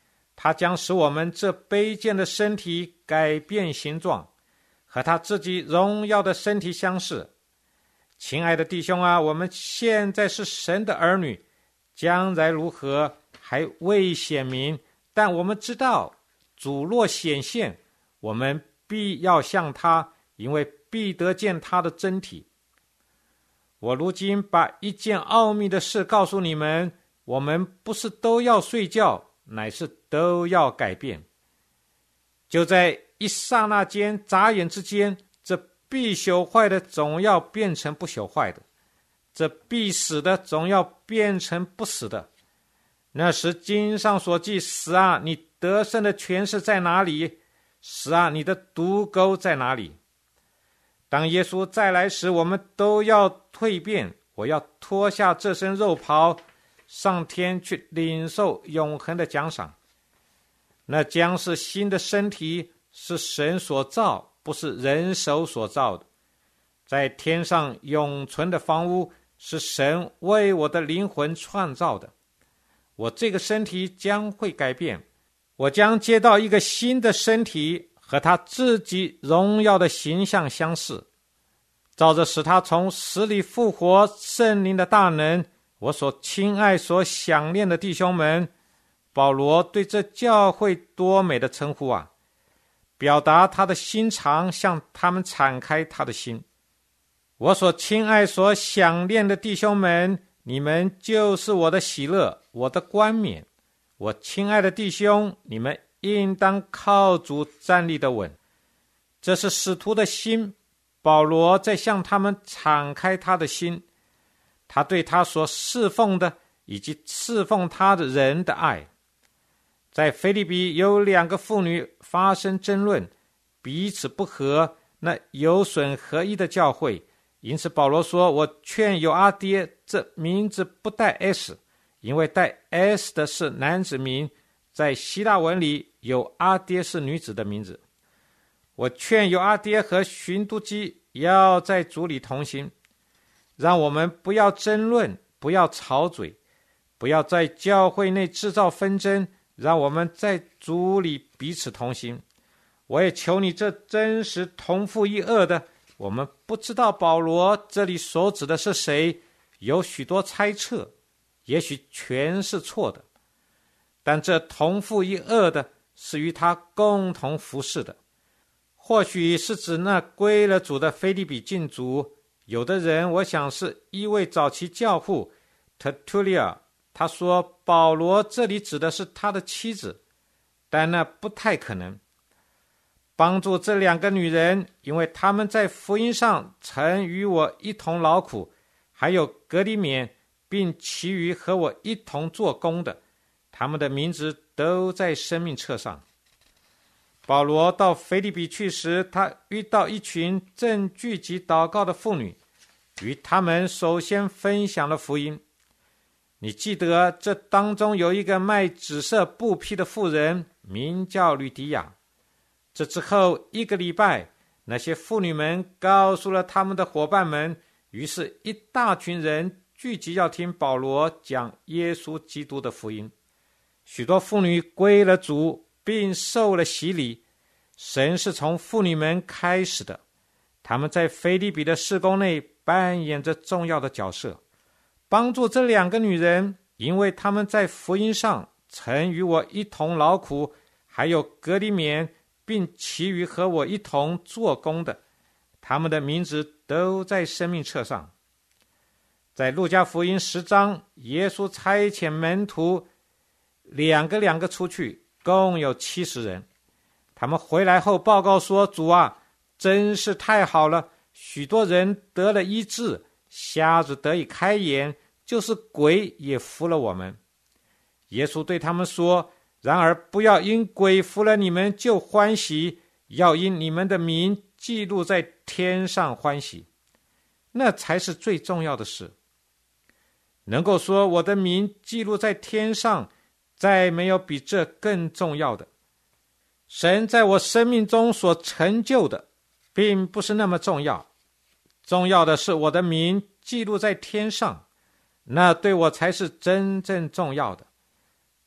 他将使我们这卑贱的身体改变形状，和他自己荣耀的身体相似。亲爱的弟兄啊，我们现在是神的儿女，将来如何还未显明，但我们知道主若显现，我们必要像他，因为必得见他的真体。我如今把一件奥秘的事告诉你们，我们不是都要睡觉，乃是都要改变。就在一刹那间，眨眼之间，这必朽坏的总要变成不朽坏的，这必死的总要变成不死的。那时经上所记，死啊，你得胜的权势在哪里？死啊，你的毒钩在哪里？当耶稣再来时，我们都要蜕变。我要脱下这身肉袍，上天去领受永恒的奖赏。那将是新的身体，是神所造，不是人手所造的。在天上永存的房屋，是神为我的灵魂创造的。我这个身体将会改变，我将接到一个新的身体，和他自己荣耀的形象相似，照着使他从死里复活圣灵的大能。我所亲爱所想念的弟兄们，保罗对这教会多美的称呼啊，表达他的心肠，向他们敞开他的心。我所亲爱所想念的弟兄们，你们就是我的喜乐，我的冠冕。我亲爱的弟兄，你们应当靠主站立得稳。这是使徒的心，保罗在向他们敞开他的心，他对他所侍奉的以及侍奉他的人的爱。在腓立比有2个妇女发生争论，彼此不和，那有损合一的教会。因此保罗说，我劝友阿爹，这名字不带 S， 因为带 S 的是男子名，在希腊文里友阿爹是女子的名字。我劝友阿爹和寻都基要在主里同行，让我们不要争论，不要吵嘴，不要在教会内制造纷争，让我们在主里彼此同行。我也求你这真实同父一轭的，我们不知道保罗这里所指的是谁，有许多猜测，也许全是错的，但这同父一轭的是与他共同服侍的。或许是指那归了主的腓立比禁足。有的人我想是一位早期教父特图利亚，他说保罗这里指的是他的妻子，但那不太可能。帮助这2个女人，因为她们在福音上曾与我一同劳苦，还有格里勉，并其余和我一同做工的，他们的名字都在生命册上。保罗到腓立比去时，他遇到一群正聚集祷告的妇女，与他们首先分享了福音。你记得这当中有一个卖紫色布匹的妇人，名叫吕迪亚。这之后1个礼拜，那些妇女们告诉了他们的伙伴们，于是一大群人聚集要听保罗讲耶稣基督的福音。许多妇女归了主，并受了洗礼。神是从妇女们开始的，他们在腓立比的事工内扮演着重要的角色，帮助这2个女人，因为他们在福音上曾与我一同劳苦，还有格里勉，并其余和我一同做工的，他们的名字都在生命册上。在路加福音10章，耶稣差遣门徒两个出去，共有70人。他们回来后报告说，主啊，真是太好了，许多人得了医治，瞎子得以开眼，就是鬼也服了我们。耶稣对他们说，然而不要因鬼服了你们就欢喜，要因你们的名记录在天上欢喜，那才是最重要的事。能够说我的名记录在天上，再没有比这更重要的。神在我生命中所成就的并不是那么重要，重要的是我的名记录在天上，那对我才是真正重要的。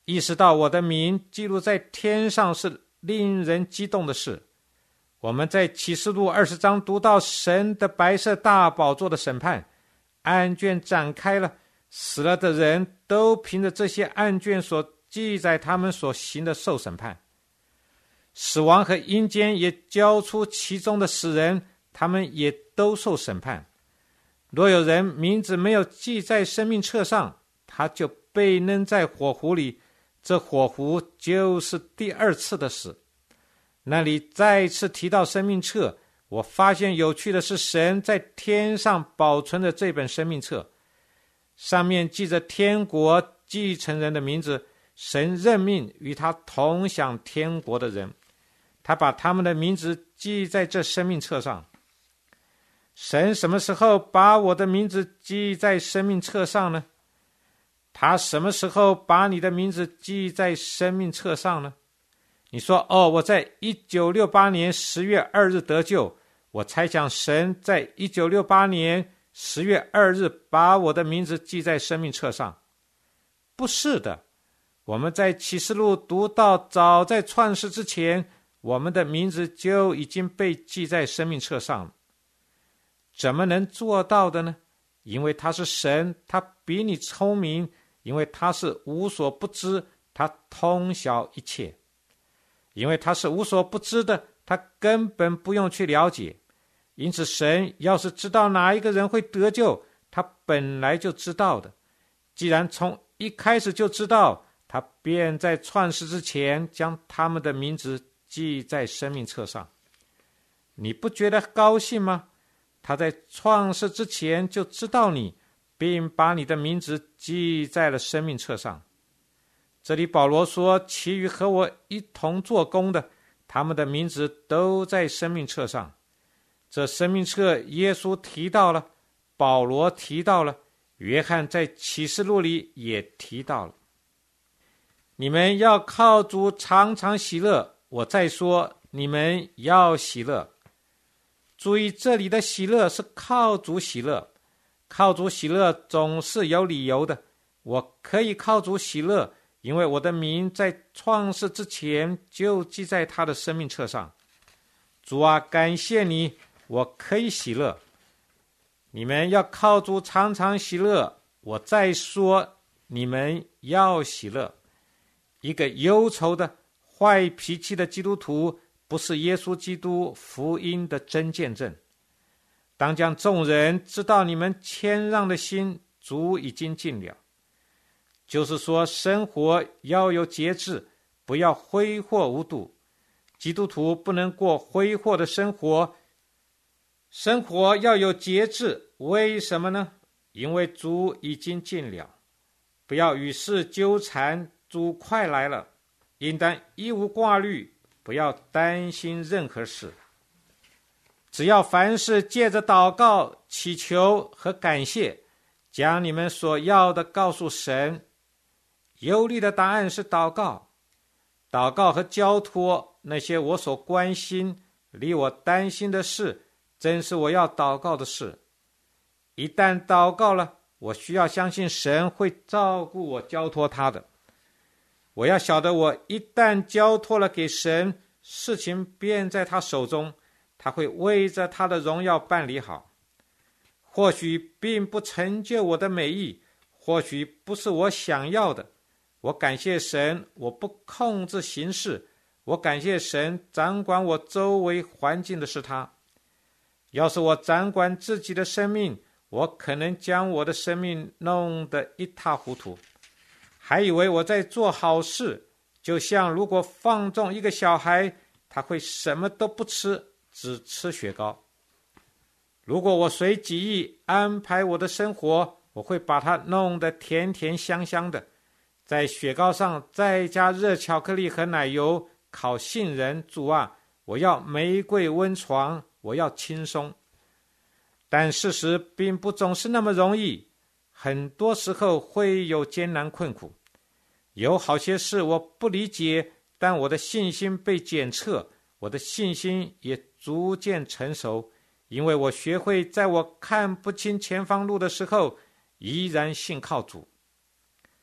意识到我的名记录在天上是令人激动的事。我们在启示录20章读到神的白色大宝座的审判，案卷展开了，死了的人都凭着这些案卷所记载他们所行的受审判。死亡和阴间也交出其中的死人，他们也都受审判。若有人名字没有记在生命册上，他就被扔在火湖里，这火湖就是第2次的死。那里再次提到生命册，我发现有趣的是，神在天上保存着这本生命册，上面记着天国继承人的名字，神任命与他同享天国的人，他把他们的名字记在这生命册上。神什么时候把我的名字记在生命册上呢？他什么时候把你的名字记在生命册上呢？你说，我在1968年10月2日得救，我猜想神在1968年10月2日把我的名字记在生命册上。不是的，我们在启示录读到，早在创世之前，我们的名字就已经被记在生命册上了。怎么能做到的呢？因为他是神，他比你聪明，因为他是无所不知，他通晓一切。因为他是无所不知的，他根本不用去了解。因此神要是知道哪一个人会得救，他本来就知道的。既然从一开始就知道，他便在创世之前将他们的名字记在生命册上。你不觉得高兴吗？他在创世之前就知道你，并把你的名字记在了生命册上。这里保罗说，其余和我一同做工的，他们的名字都在生命册上。这生命册耶稣提到了，保罗提到了，约翰在启示录里也提到了。你们要靠主常常喜乐，我再说，你们要喜乐。注意，这里的喜乐是靠主喜乐，靠主喜乐总是有理由的。我可以靠主喜乐，因为我的名在创世之前就记在他的生命册上。主啊，感谢你，我可以喜乐。你们要靠主常常喜乐，我再说，你们要喜乐。一个忧愁的、坏脾气的基督徒，不是耶稣基督福音的真见证。当将众人知道你们谦让的心，主已经尽了。就是说，生活要有节制，不要挥霍无度。基督徒不能过挥霍的生活，生活要有节制。为什么呢？因为主已经尽了。不要与世纠缠，主快来了。应当一无挂虑，不要担心任何事。只要凡事借着祷告、祈求和感谢，将你们所要的告诉神。有力的答案是祷告。祷告和交托那些我所关心、令我担心的事，正是我要祷告的事。一旦祷告了，我需要相信神会照顾我交托他的。我要晓得，我一旦交托了给神，事情便在他手中，他会为着他的荣耀办理好。或许并不成就我的美意，或许不是我想要的，我感谢神，我不控制形势，我感谢神，掌管我周围环境的是他。要是我掌管自己的生命，我可能将我的生命弄得一塌糊涂，还以为我在做好事。就像如果放纵一个小孩，他会什么都不吃，只吃雪糕。如果我随己意安排我的生活，我会把它弄得甜甜香香的，在雪糕上再加热巧克力和奶油，烤杏仁。主啊，我要玫瑰温床，我要轻松。但事实并不总是那么容易，很多时候会有艰难困苦。有好些事我不理解，但我的信心被检测，我的信心也逐渐成熟，因为我学会在我看不清前方路的时候，依然信靠主。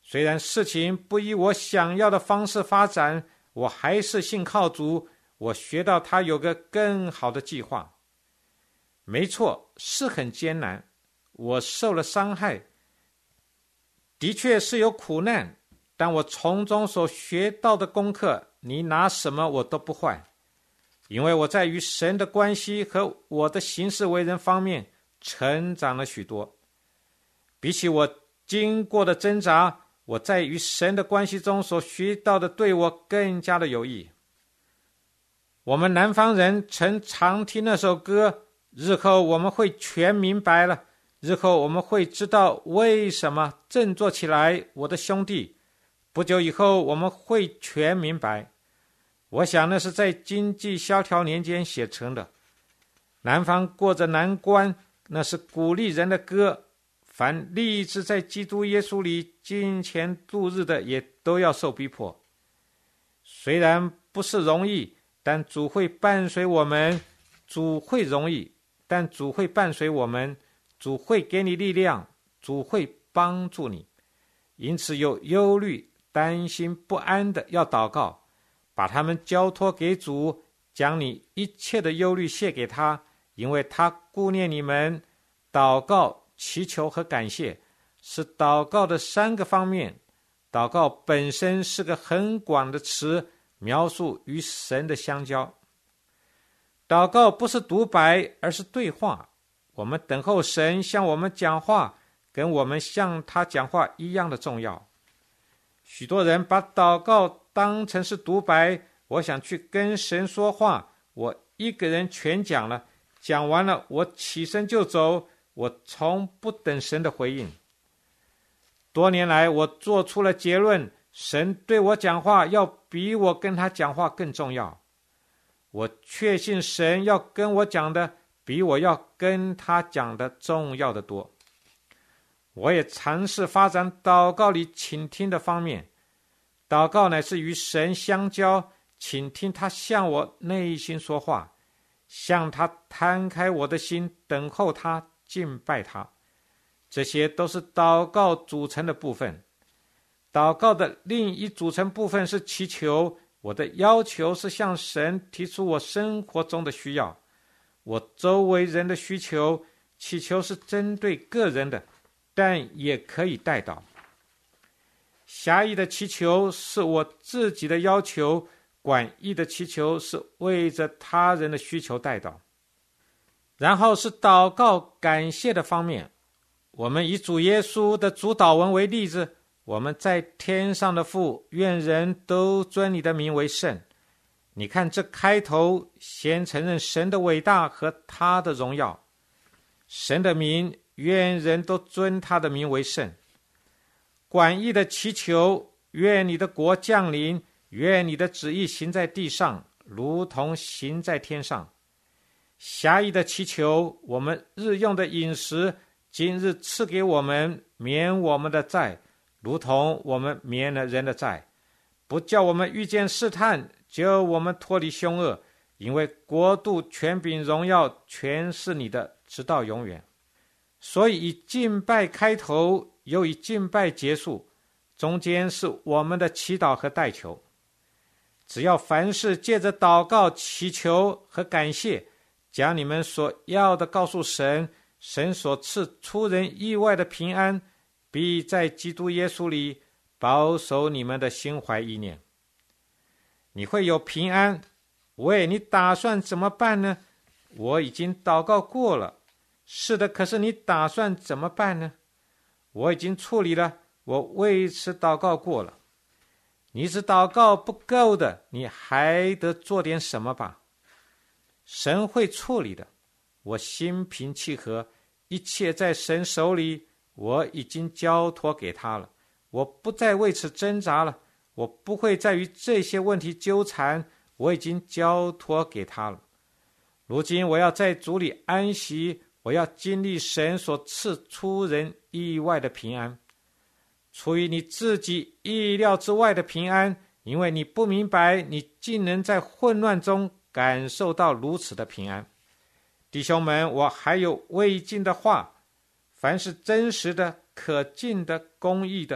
虽然事情不以我想要的方式发展，我还是信靠主，我学到他有个更好的计划。没错，是很艰难，我受了伤害，的确是有苦难，但我从中所学到的功课，你拿什么我都不换，因为我在与神的关系和我的行事为人方面成长了许多。比起我经过的挣扎，我在与神的关系中所学到的对我更加的有益。我们南方人曾常听那首歌，日后我们会全明白了，日后我们会知道为什么。振作起来，我的兄弟，不久以后我们会全明白。我想那是在经济萧条年间写成的。南方过着难关，那是鼓励人的歌。凡立志在基督耶稣里金钱度日的，也都要受逼迫。虽然不是容易，但主会伴随我们。主会容易，但主会伴随我们。主会给你力量，主会帮助你。因此有忧虑、担心、不安的要祷告，把他们交托给主，将你一切的忧虑卸给他，因为他顾念你们。祷告、祈求和感谢是祷告的3个方面。祷告本身是个很广的词，描述与神的相交。祷告不是独白，而是对话。我们等候神向我们讲话，跟我们向他讲话一样的重要。许多人把祷告当成是独白，我想去跟神说话，我一个人全讲了，讲完了我起身就走，我从不等神的回应。多年来我做出了结论，神对我讲话要比我跟他讲话更重要。我确信神要跟我讲的比我要跟他讲的重要的多。我也尝试发展祷告里倾听的方面。祷告乃是与神相交，倾听他向我内心说话，向他摊开我的心，等候他，敬拜他。这些都是祷告组成的部分。祷告的另一组成部分是祈求。我的要求是向神提出我生活中的需要，我周围人的需求。祈求是针对个人的，但也可以代祷。狭义的祈求是我自己的要求，广义的祈求是为着他人的需求代祷。然后是祷告感谢的方面。我们以主耶稣的主祷文为例子，我们在天上的父，愿人都尊你的名为圣。你看这开头，先承认神的伟大和他的荣耀。神的名，愿人都尊他的名为圣。广义的祈求，愿你的国降临，愿你的旨意行在地上，如同行在天上。狭义的祈求，我们日用的饮食，今日赐给我们，免我们的债，如同我们免了人的债，不叫我们遇见试探，救我们脱离凶恶，因为国度、权柄、荣耀全是你的，直到永远。所以以敬拜开头，又以敬拜结束，中间是我们的祈祷和代求。只要凡事借着祷告、祈求和感谢，将你们所要的告诉神，神所赐出人意外的平安，必在基督耶稣里保守你们的心怀意念。你会有平安。喂，你打算怎么办呢？我已经祷告过了。是的，可是你打算怎么办呢？我已经处理了，我为此祷告过了。你只祷告不够的，你还得做点什么吧。神会处理的。我心平气和，一切在神手里，我已经交托给他了。我不再为此挣扎了，我不会再与这些问题纠缠，我已经交托给他了。如今我要在主里安息，我要经历神所赐出人意外的平安，出于你自己意料之外的平安，因为你不明白，你竟能在混乱中感受到如此的平安。弟兄们，我还有未尽的话，凡是真实的、可敬的、公义的、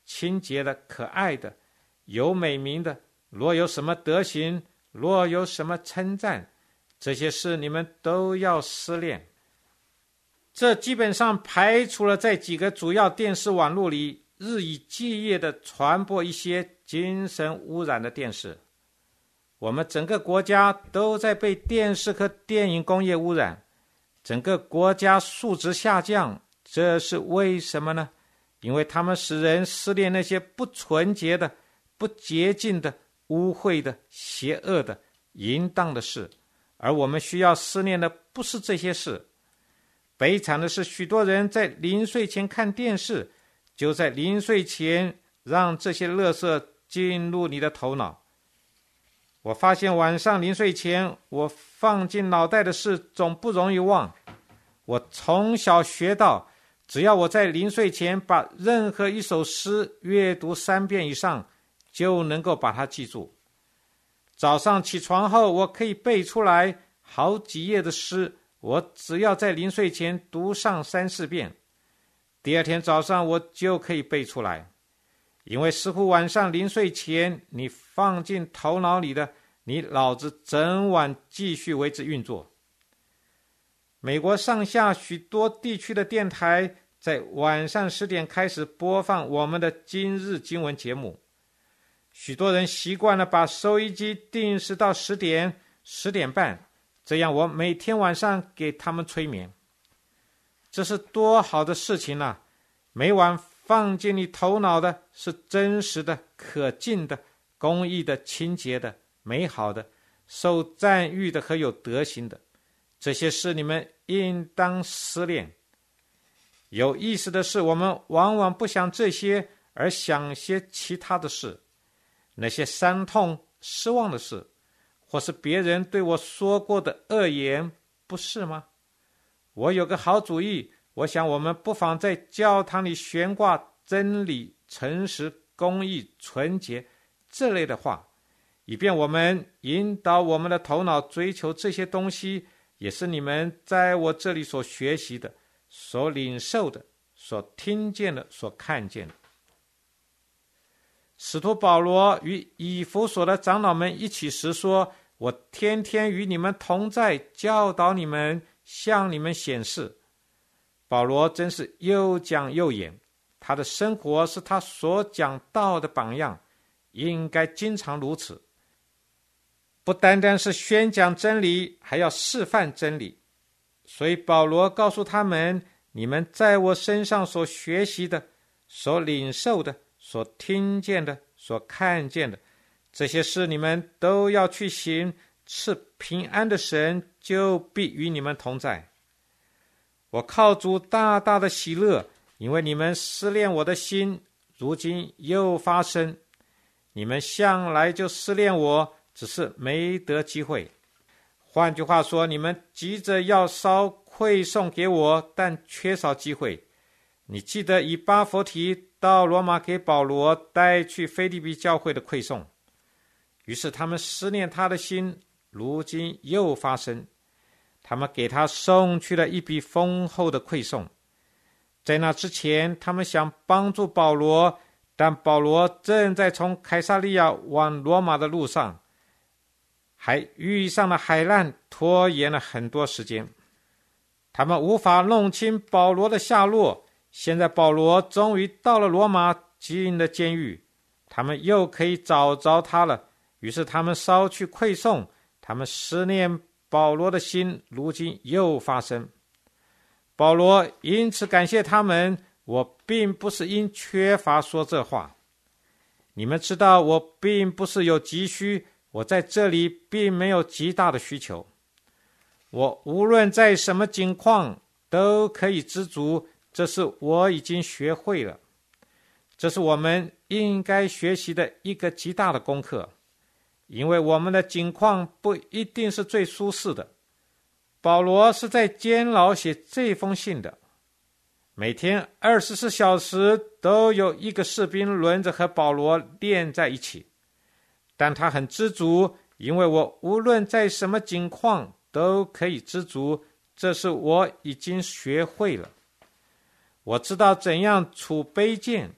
清洁的、可爱的、有美名的，若有什么德行，若有什么称赞，这些事你们都要思练。这基本上排除了在几个主要电视网络里日以继夜地传播一些精神污染的电视。我们整个国家都在被电视和电影工业污染，整个国家素质下降，这是为什么呢？因为他们使人思念那些不纯洁的、不洁净的、污秽的、邪恶的、淫荡的事，而我们需要思念的不是这些事。悲惨的是，许多人在临睡前看电视，就在临睡前让这些垃圾进入你的头脑。我发现晚上临睡前，我放进脑袋的事总不容易忘。我从小学到，只要我在临睡前把任何一首诗阅读3遍以上，就能够把它记住。早上起床后，我可以背出来好几页的诗，我只要在临睡前读上3、4遍，第二天早上我就可以背出来。因为似乎晚上临睡前你放进头脑里的，你脑子整晚继续为之运作。美国上下许多地区的电台在晚上10点开始播放我们的今日经文节目，许多人习惯了把收音机定时到10点、10点半，这样我每天晚上给他们催眠。这是多好的事情啊！每晚放进你头脑的是真实的、可敬的、公义的、清洁的、美好的、受赞誉的和有德行的。这些事你们应当思念。有意思的是，我们往往不想这些，而想些其他的事，那些伤痛、失望的事，或是别人对我说过的恶言，不是吗？我有个好主意，我想我们不妨在教堂里悬挂真理、诚实、公义、纯洁这类的话，以便我们引导我们的头脑追求这些东西，也是你们在我这里所学习的、所领受的、所听见的、所看见的。使徒保罗与以弗所的长老们一起时说，我天天与你们同在，教导你们，向你们显示。保罗真是又讲又演，他的生活是他所讲道的榜样，应该经常如此。不单单是宣讲真理，还要示范真理。所以保罗告诉他们，你们在我身上所学习的、所领受的、所听见的、所看见的，这些事你们都要去行，赐平安的神就必与你们同在。我靠主大大的喜乐，因为你们思念我的心，如今又发生。你们向来就思念我，只是没得机会。换句话说，你们急着要烧馈送给我，但缺少机会。你记得以巴弗提到罗马给保罗带去腓立比教会的馈送，于是他们思念他的心，如今又发生。他们给他送去了一笔丰厚的馈送。在那之前，他们想帮助保罗，但保罗正在从凯撒利亚往罗马的路上，还遇上了海难，拖延了很多时间。他们无法弄清保罗的下落。现在保罗终于到了罗马，进了监狱，他们又可以找着他了。于是他们捎去馈送，他们思念保罗的心如今又发生。保罗因此感谢他们，我并不是因缺乏说这话。你们知道我并不是有急需，我在这里并没有极大的需求。我无论在什么境况都可以知足，这是我已经学会了。这是我们应该学习的一个极大的功课。因为我们的境况不一定是最舒适的。保罗是在监牢写这封信的，每天24小时都有一个士兵轮着和保罗练在一起，但他很知足，因为我无论在什么境况都可以知足，这是我已经学会了。我知道怎样处卑贱，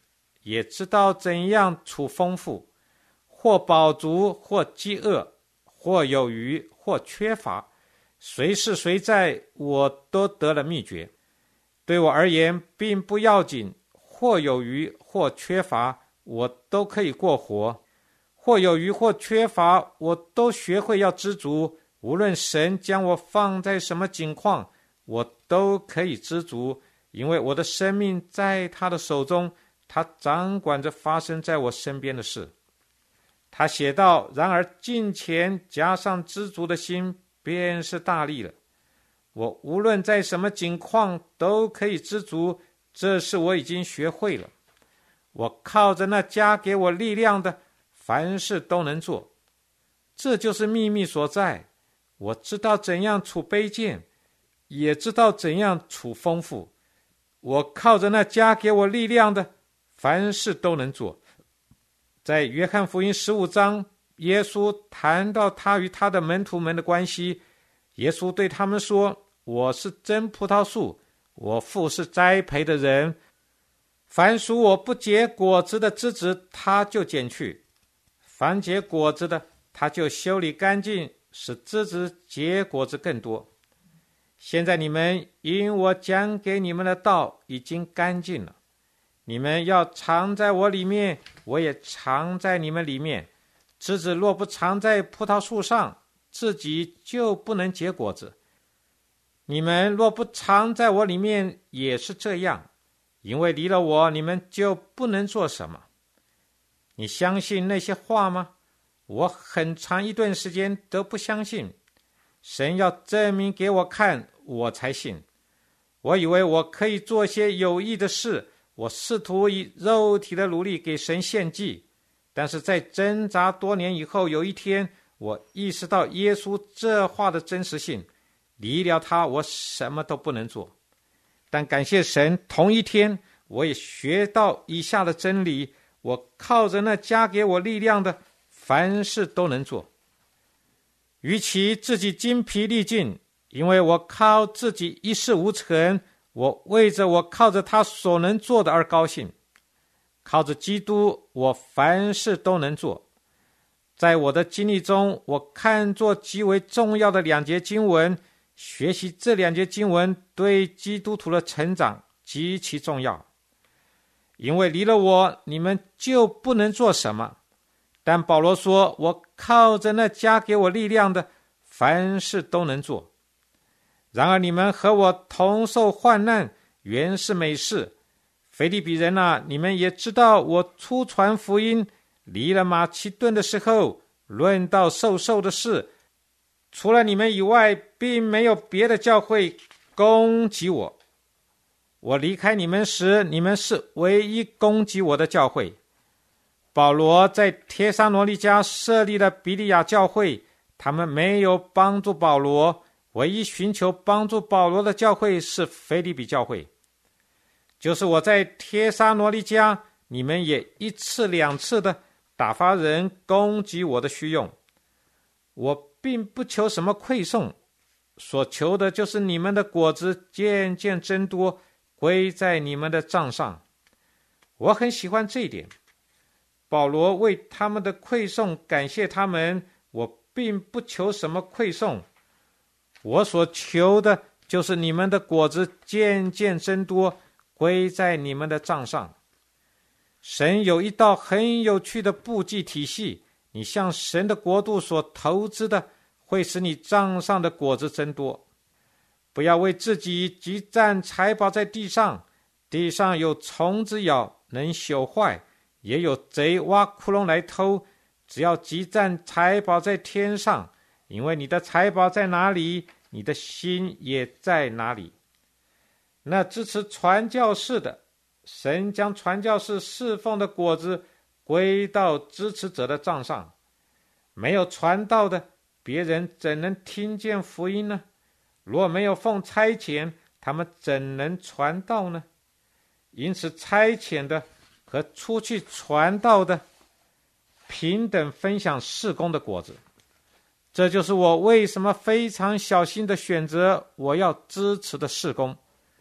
也知道怎样处丰富，或饱足，或饥饿，或有余，或缺乏，谁是谁在，我都得了秘诀。对我而言并不要紧，或有余，或缺乏，我都可以过活。或有余，或缺乏，我都学会要知足。无论神将我放在什么境况，我都可以知足，因为我的生命在他的手中，他掌管着发生在我身边的事。他写道：然而敬虔加上知足的心，便是大利了。我无论在什么境况都可以知足，这是我已经学会了。我靠着那加给我力量的，凡事都能做。这就是秘密所在。我知道怎样处卑贱，也知道怎样处丰富。我靠着那加给我力量的，凡事都能做。在约翰福音15章，耶稣谈到他与他的门徒们的关系。耶稣对他们说：我是真葡萄树，我父是栽培的人。凡属我不结果子的枝子，他就剪去；凡结果子的，他就修理干净，使枝子结果子更多。现在你们因我讲给你们的道已经干净了，你们要藏在我里面，我也藏在你们里面。枝子若不藏在葡萄树上，自己就不能结果子。你们若不藏在我里面，也是这样，因为离了我，你们就不能做什么。你相信那些话吗？我很长一段时间都不相信，神要证明给我看，我才信。我以为我可以做些有益的事，我试图以肉体的努力给神献祭，但是在挣扎多年以后，有一天我意识到耶稣这话的真实性，离了他，我什么都不能做。但感谢神，同一天我也学到以下的真理：我靠着那加给我力量的，凡事都能做。与其自己精疲力尽，因为我靠自己一事无成，我为着我靠着他所能做的而高兴。靠着基督，我凡事都能做。在我的经历中，我看作极为重要的两节经文，学习这两节经文对基督徒的成长极其重要。因为离了我，你们就不能做什么。但保罗说，我靠着那加给我力量的，凡事都能做。然而你们和我同受患难，原是美事。腓立比人啊，你们也知道，我初传福音，离了马其顿的时候，论到受的事，除了你们以外，并没有别的教会攻击我。我离开你们时，你们是唯一攻击我的教会。保罗在帖撒罗尼迦设立了比利亚教会，他们没有帮助保罗，唯一寻求帮助保罗的教会是腓立比教会。就是我在帖撒罗尼迦，你们也一次两次的打发人攻击我的虚用。我并不求什么馈送，所求的就是你们的果子渐渐增多，归在你们的账上。我很喜欢这一点。保罗为他们的馈送感谢他们，我并不求什么馈送，我所求的就是你们的果子渐渐增多，归在你们的账上。神有一道很有趣的簿记体系，你向神的国度所投资的，会使你账上的果子增多。不要为自己积攒财宝在地上，地上有虫子咬，能朽坏，也有贼挖窟窿来偷。只要积攒财宝在天上，因为你的财宝在哪里，你的心也在哪里。那支持传教士的，神将传教士侍奉的果子归到支持者的账上。没有传道的，别人怎能听见福音呢？若没有奉差遣，他们怎能传道呢？因此差遣的和出去传道的平等分享事工的果子。这就是我为什么非常小心地选择我要支持的事工。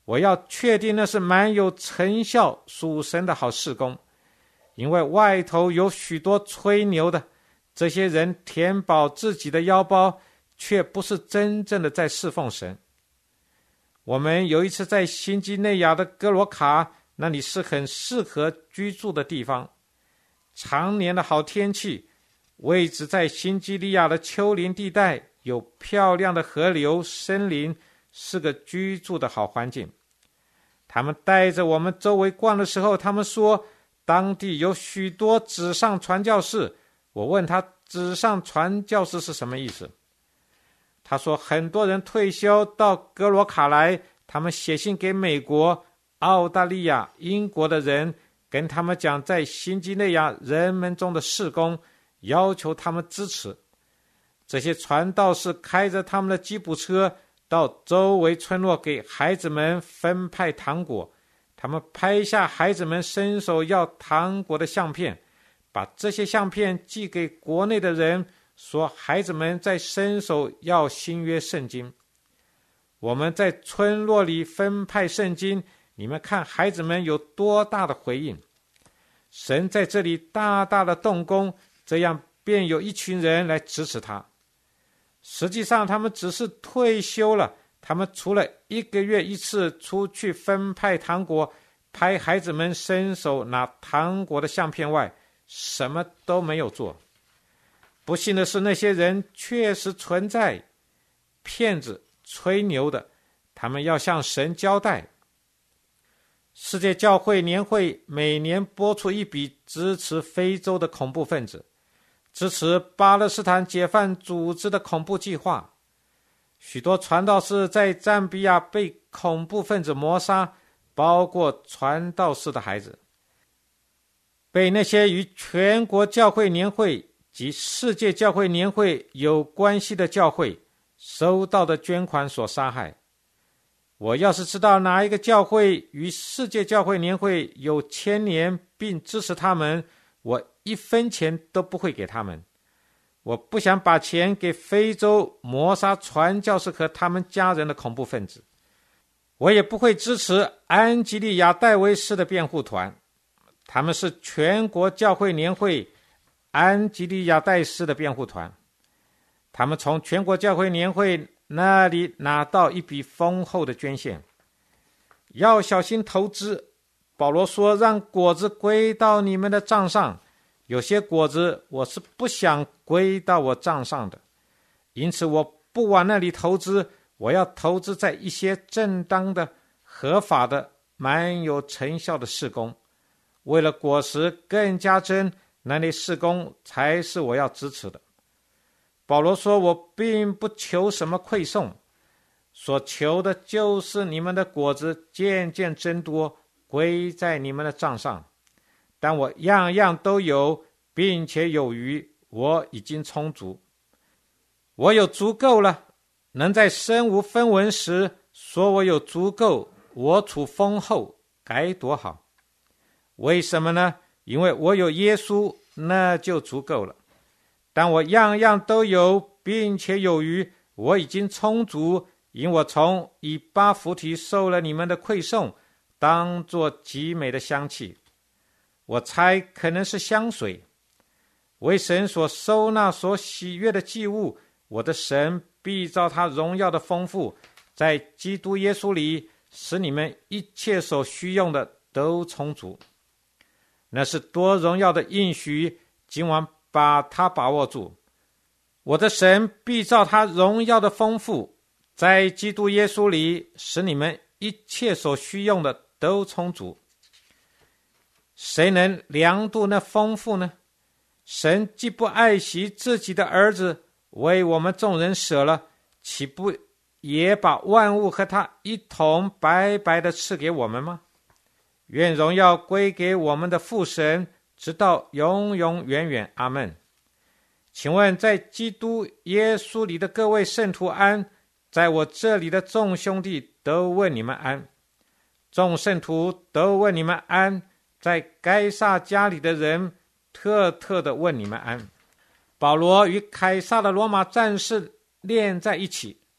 我要确定那是蛮有成效属神的好事工，因为外头有许多吹牛的，这些人填饱自己的腰包，却不是真正的在侍奉神。我们有一次在新几内亚的哥罗卡，那里是很适合居住的地方，常年的好天气，位置在新几内亚的丘陵地带，有漂亮的河流、森林，是个居住的好环境。他们带着我们周围逛的时候，他们说当地有许多纸上传教士。我问他纸上传教士是什么意思，他说很多人退休到哥罗卡来，他们写信给美国、澳大利亚、英国的人，跟他们讲在新几内亚人们中的事工，要求他们支持。这些传道士开着他们的吉普车到周围村落给孩子们分派糖果，他们拍下孩子们伸手要糖果的相片，把这些相片寄给国内的人，说孩子们在伸手要新约圣经。我们在村落里分派圣经，你们看孩子们有多大的回应。神在这里大大的动工，这样便有一群人来支持他。实际上他们只是退休了，他们除了1个月一次出去分派糖果，拍孩子们伸手拿糖果的相片外，什么都没有做。不幸的是，那些人确实存在，骗子、吹牛的，他们要向神交代。世界教会年会每年拨出一笔支持非洲的恐怖分子，支持巴勒斯坦解放组织的恐怖计划。许多传道士在赞比亚被恐怖分子谋杀，包括传道士的孩子。被那些与全国教会年会及世界教会年会有关系的教会收到的捐款所杀害。我要是知道哪一个教会与世界教会年会有牵连并支持他们，我1分钱都不会给他们。我不想把钱给非洲谋杀传教士和他们家人的恐怖分子。我也不会支持安吉利亚戴维斯的辩护团，他们是全国教会年会安吉利亚戴斯的辩护团。他们从全国教会年会那里拿到一笔丰厚的捐献。要小心投资，保罗说让果子归到你们的账上，有些果子我是不想归到我账上的，因此我不往那里投资，我要投资在一些正当的、合法的、蛮有成效的事工。为了果实更加真，那类事工才是我要支持的。保罗说我并不求什么馈送，所求的就是你们的果子渐渐增多，归在你们的账上。但我样样都有，并且有余，我已经充足。我有足够了，能在身无分文时说我有足够，我处丰厚，该多好。为什么呢？因为我有耶稣，那就足够了。但我样样都有，并且有余，我已经充足，因我从以巴弗提受了你们的馈送，当作极美的香气。我猜可能是香水，为神所收纳所喜悦的祭物。我的神必照他荣耀的丰富，在基督耶稣里，使你们一切所需用的都充足。那是多荣耀的应许，今晚把它把握住。我的神必照他荣耀的丰富，在基督耶稣里，使你们一切所需用的都充足。谁能量度那丰富呢？神既不爱惜自己的儿子，为我们众人舍了，岂不也把万物和他一同白白的赐给我们吗？愿荣耀归给我们的父神，直到永永远远。阿们。请问在基督耶稣里的各位圣徒安，在我这里的众兄弟都问你们安，众圣徒都问你们安，在该撒家里的人特的问你们安。保罗与凯撒的罗马战士连在一起，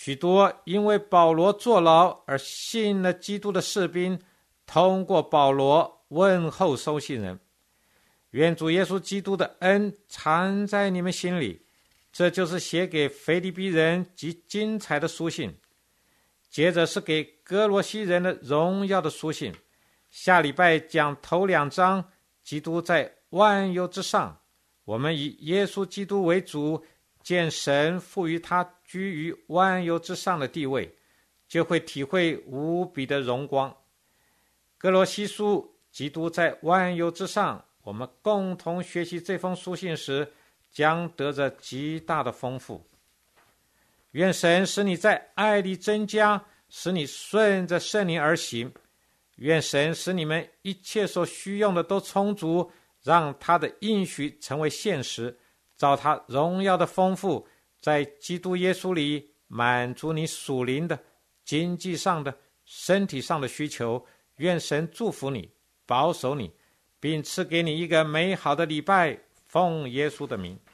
许多因为保罗坐牢而信了基督的士兵，通过保罗问候收信人。愿主耶稣基督的恩藏在你们心里。这就是写给腓立比人极精彩的书信。接着是给哥罗西人的荣耀的书信。下礼拜讲头2章，基督在万有之上。我们以耶稣基督为主，见神赋予他居于万有之上的地位，就会体会无比的荣光。哥罗西书，基督在万有之上，我们共同学习这封书信时，将得着极大的丰富。愿神使你在爱里增加，使你顺着圣灵而行。愿神使你们一切所需用的都充足，让他的应许成为现实，照他荣耀的丰富，在基督耶稣里满足你属灵的、经济上的、身体上的需求。愿神祝福你，保守你，并赐给你一个美好的礼拜，奉耶稣的名。